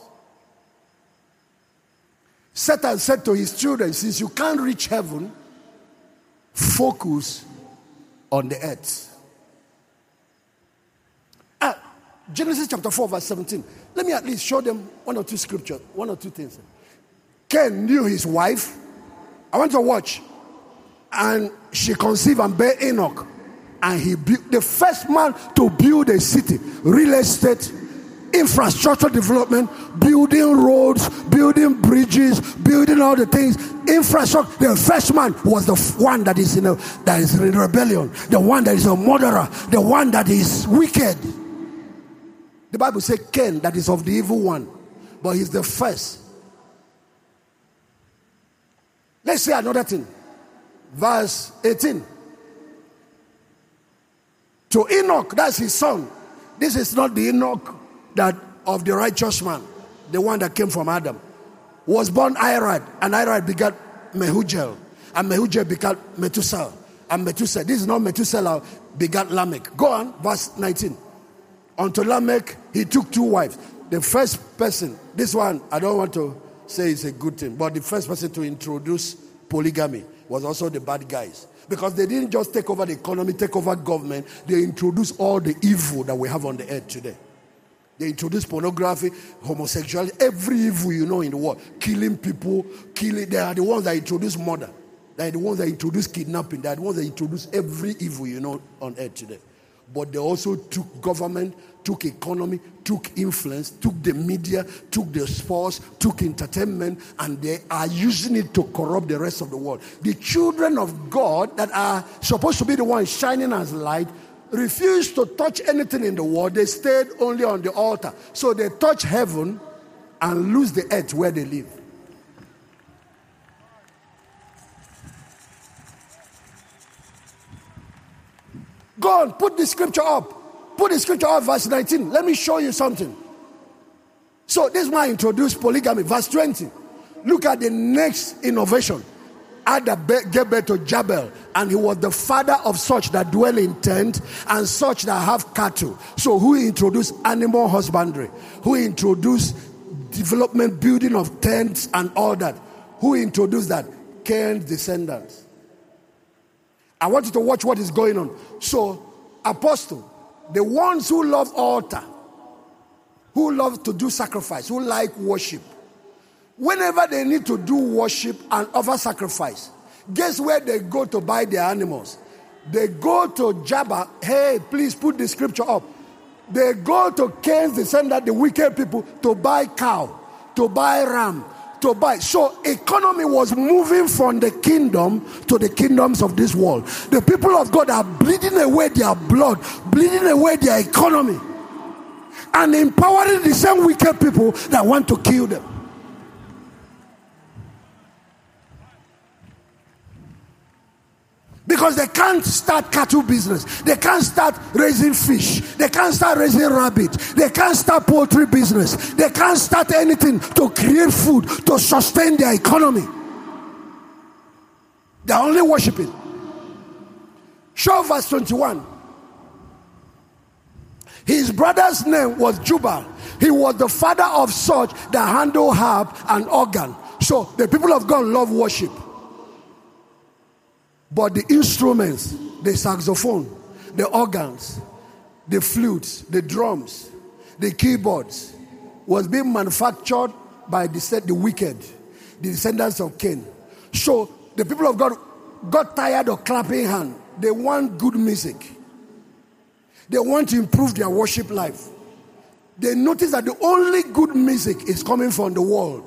Satan said to his children, since you can't reach heaven, focus on the earth. Genesis chapter 4 verse 17. Let me at least show them one or two scriptures, one or two things. Cain knew his wife. I want to watch. And she conceived and bare Enoch. And he built the first man to build a city, real estate, infrastructure development, building roads, building bridges, building all the things. Infrastructure. The first man was the one that is in rebellion, the one that is a murderer, the one that is wicked. The Bible says Cain, that is of the evil one, but he's the first. Let's say another thing. Verse 18. To Enoch, that's his son. This is not the Enoch that of the righteous man, the one that came from Adam. Was born Irad, and Irad begat Mehujael, and Mehujael begat Methuselah, and Methuselah, this is not Methuselah, begat Lamech. Go on, verse 19. Unto Lamech, he took 2 wives. The first person, this one, I don't want to say it's a good thing, but the first person to introduce polygamy was also the bad guys. Because they didn't just take over the economy, take over government. They introduced all the evil that we have on the earth today. They introduced pornography, homosexuality, every evil you know in the world. Killing people, they are the ones that introduce murder. They are the ones that introduce kidnapping. They are the ones that introduce every evil you know on earth today. But they also took government, took economy, took influence, took the media, took the sports, took entertainment, and they are using it to corrupt the rest of the world. The children of God that are supposed to be the ones shining as light refused to touch anything in the world. They stayed only on the altar. So they touch heaven and lose the earth where they live. Go on, put the scripture up. Put the scripture up, verse 19. Let me show you something. So this man introduced polygamy. Verse 20. Look at the next innovation. Adam gave birth to Jabal, and he was the father of such that dwell in tents and such that have cattle. So who introduced animal husbandry? Who introduced development, building of tents and all that? Who introduced that? Cain's descendants. I want you to watch what is going on. So, apostle, the ones who love altar, who love to do sacrifice, who like worship, whenever they need to do worship and offer sacrifice, guess where they go to buy their animals? They go to Jabal. Hey, please put the scripture up. They go to Cain's descendant, the wicked people, to buy cow, to buy ram, to buy. So economy was moving from the kingdom to the kingdoms of this world. The people of God are bleeding away their blood, bleeding away their economy, and empowering the same wicked people that want to kill them. Because they can't start cattle business. They can't start raising fish. They can't start raising rabbit. They can't start poultry business. They can't start anything to create food, to sustain their economy. They're only worshiping. Show verse 21. His brother's name was Jubal. He was the father of such that handle harp and organ. So the people of God love worship. But the instruments, the saxophone, the organs, the flutes, the drums, the keyboards, was being manufactured by the wicked, the descendants of Cain. So the people of God got tired of clapping hands. They want good music. They want to improve their worship life. They notice that the only good music is coming from the world.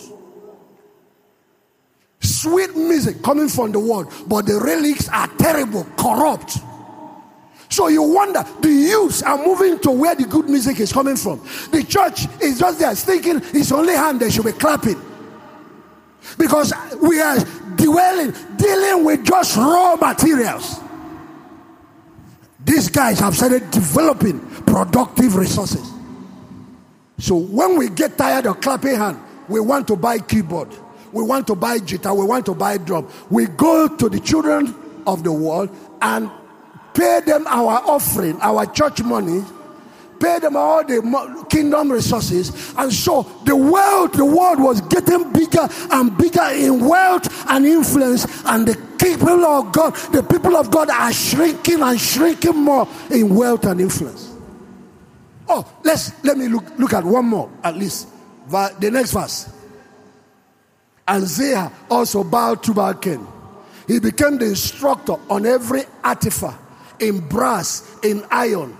Sweet music coming from the world, but the lyrics are terrible, corrupt. So you wonder, the youths are moving to where the good music is coming from. The church is just there thinking it's only hand they should be clapping. Because we are dealing with just raw materials. These guys have started developing productive resources. So when we get tired of clapping hand, we want to buy keyboard. We want to buy guitar, we want to buy drum. We go to the children of the world and pay them our offering, our church money, pay them all the kingdom resources. And so the world was getting bigger and bigger in wealth and influence, and the people of God, the people of God are shrinking and shrinking more in wealth and influence. Oh, let me look at one more at least. The next verse. And Zerah also bowed to Cain. He became the instructor on every artifice in brass, in iron.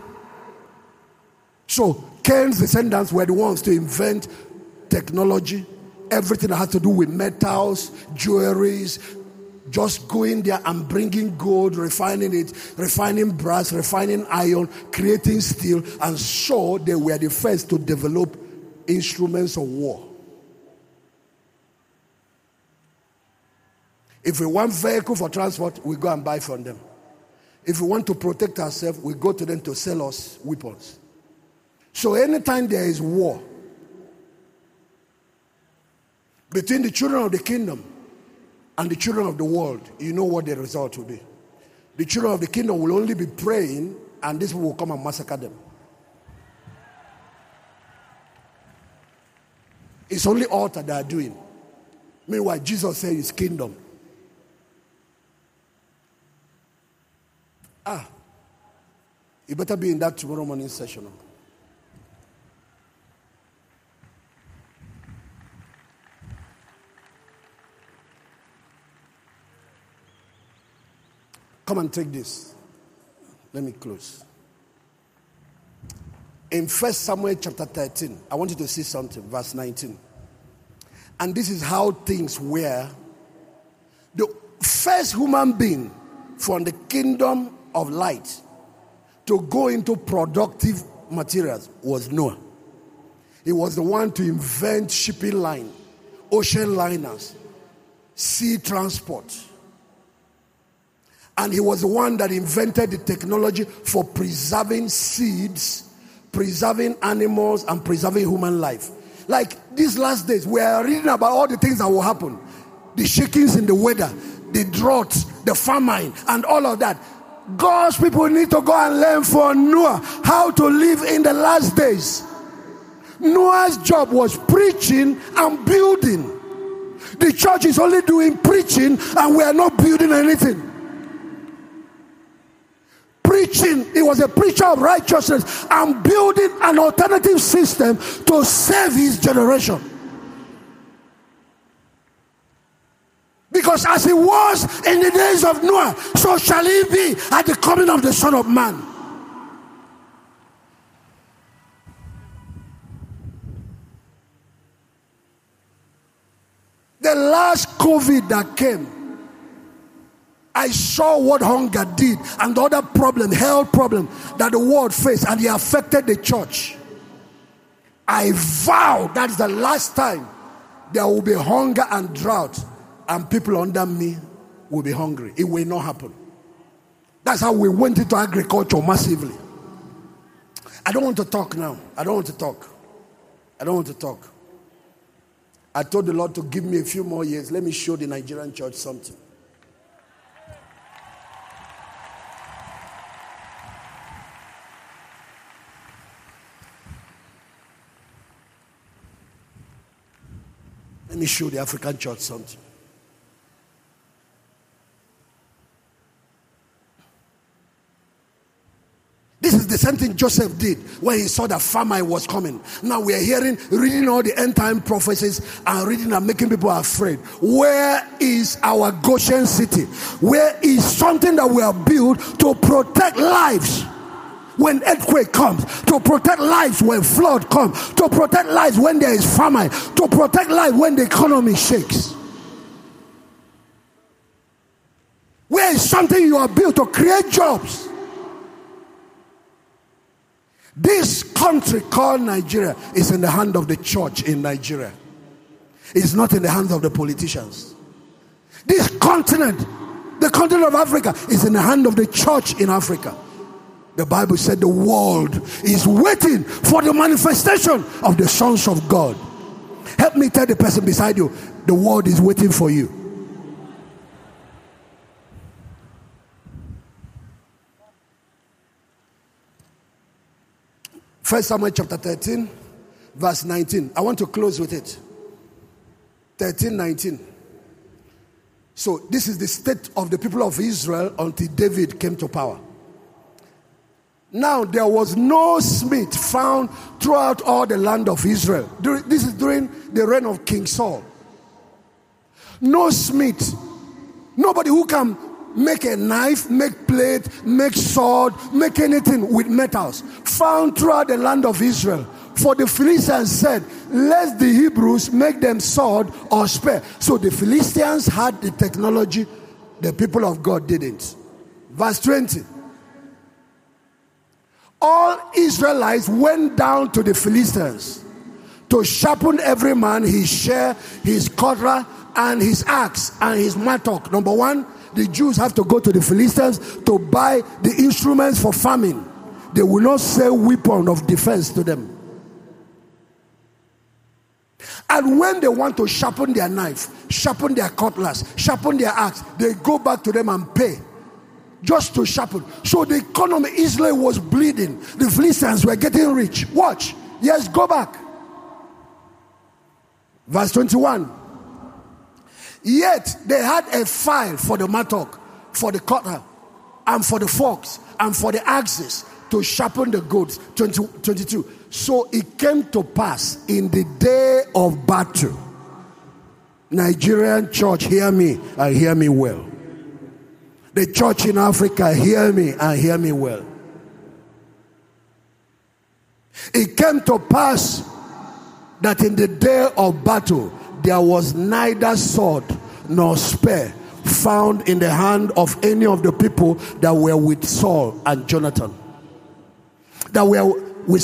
So Cain's descendants were the ones to invent technology, everything that has to do with metals, jewelries, just going there and bringing gold, refining it, refining brass, refining iron, creating steel, and so they were the first to develop instruments of war. If we want vehicle for transport, we go and buy from them. If we want to protect ourselves, we go to them to sell us weapons. So anytime there is war between the children of the kingdom and the children of the world, you know what the result will be. The children of the kingdom will only be praying, and these people will come and massacre them. It's only altar they are doing. Meanwhile, Jesus said his kingdom. You better be in that tomorrow morning session. Come and take this. Let me close. In 1 Samuel chapter 13, I want you to see something, verse 19. And this is how things were. The first human being from the kingdom of light to go into productive materials was Noah. He was the one to invent shipping line, ocean liners, sea transport. And he was the one that invented the technology for preserving seeds, preserving animals, and preserving human life. Like these last days, we are reading about all the things that will happen. The shakings in the weather, the droughts, the famine, and all of that. God's people need to go and learn from Noah how to live in the last days. Noah's job was preaching and building. The church is only doing preaching, and we are not building anything. Preaching, he was a preacher of righteousness and building an alternative system to save his generation. Because as it was in the days of Noah, so shall it be at the coming of the Son of Man. The last COVID that came, I saw what hunger did and the other problem, health problem that the world faced, and it affected the church. I vow that's the last time there will be hunger and drought and people under me will be hungry. It will not happen. That's how we went into agriculture massively. I don't want to talk now. I don't want to talk. I told the Lord to give me a few more years. Let me show the Nigerian church something. Let me show the African church something. This is the same thing Joseph did when he saw that famine was coming. Now we are reading all the end time prophecies and reading and making people afraid. Where is our Goshen city? Where is something that we have built to protect lives when earthquake comes, to protect lives when flood comes, to protect lives when there is famine, to protect lives when the economy shakes? Where is something you have built to create jobs? This country called Nigeria is in the hand of the church in Nigeria. It's not in the hands of the politicians. This continent, the continent of Africa, is in the hand of the church in Africa. The Bible said the world is waiting for the manifestation of the sons of God. Help me tell the person beside you, the world is waiting for you. First Samuel chapter 13, verse 19. I want to close with it. 13:19. So this is the state of the people of Israel until David came to power. Now there was no smith found throughout all the land of Israel. This is during the reign of King Saul. No smith. Nobody who can make a knife, make plate, make sword, make anything with metals found throughout the land of Israel. For the Philistines said, let the Hebrews make them sword or spear. So the Philistines had the technology, the people of God didn't. Verse 20. All Israelites went down to the Philistines to sharpen every man his share, his cudgel, and his axe, and his mattock. Number one, the Jews have to go to the Philistines to buy the instruments for farming. They will not sell weapon of defense to them. And when they want to sharpen their knife, sharpen their cutlass, sharpen their axe, they go back to them and pay just to sharpen. So the economy, Israel was bleeding. The Philistines were getting rich. Watch. Yes, go back. Verse 21. Yet they had a file for the mattock, for the cutter, and for the forks, and for the axes to sharpen the goods. 22. So it came to pass in the day of battle. Nigerian church, hear me and hear me well. The church in Africa, hear me and hear me well. It came to pass that in the day of battle, there was neither sword nor spear found in the hand of any of the people that were with Saul and Jonathan. But with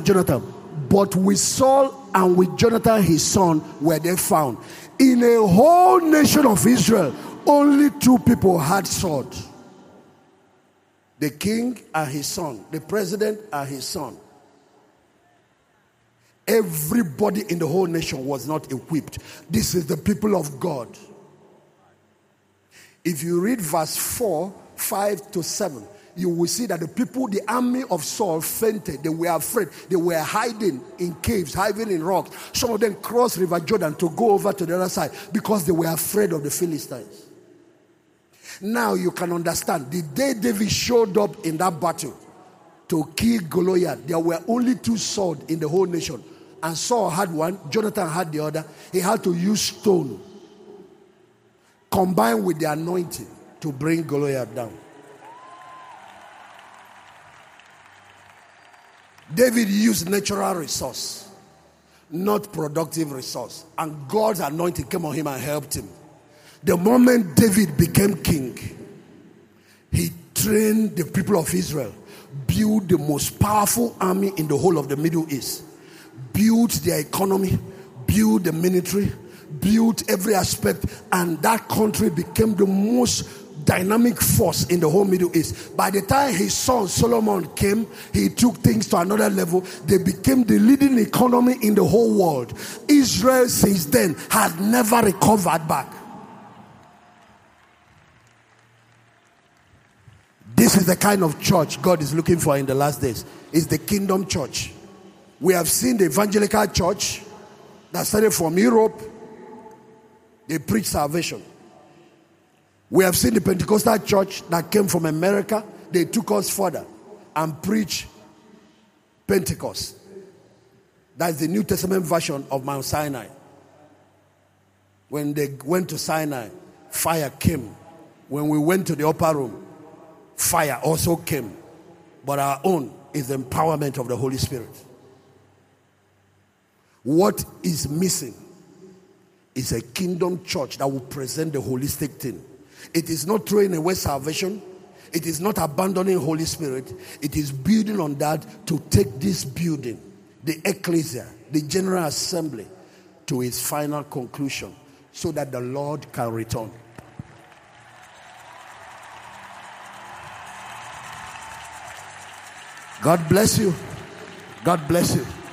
Saul and with Jonathan his son were they found. In a whole nation of Israel, only 2 people had swords. The king and his son, the president and his son. Everybody in the whole nation was not equipped. This is the people of God. If you read verse 4, 5 to 7, you will see that the army of Saul fainted. They were afraid. They were hiding in caves, hiding in rocks. Some of them crossed River Jordan to go over to the other side because they were afraid of the Philistines. Now you can understand. The day David showed up in that battle to kill Goliath, there were only 2 swords in the whole nation. And Saul had one, Jonathan had the other. He had to use stone combined with the anointing to bring Goliath down. David used natural resource, not productive resource. And God's anointing came on him and helped him. The moment David became king, he trained the people of Israel, built the most powerful army in the whole of the Middle East, built their economy, built the military, built every aspect, and that country became the most dynamic force in the whole Middle East. By the time his son Solomon came, he took things to another level. They became the leading economy in the whole world. Israel since then has never recovered back. This is the kind of church God is looking for in the last days. It's the kingdom church. We have seen the evangelical church that started from Europe. They preach salvation. We have seen the Pentecostal church that came from America. They took us further and preached Pentecost. That's the New Testament version of Mount Sinai. When they went to Sinai, fire came. When we went to the upper room, fire also came. But our own is the empowerment of the Holy Spirit. What is missing is a kingdom church that will present the holistic thing. It is not throwing away salvation. It is not abandoning Holy Spirit. It is building on that to take this building, the ecclesia, the general assembly, to its final conclusion so that the Lord can return. God bless you. God bless you.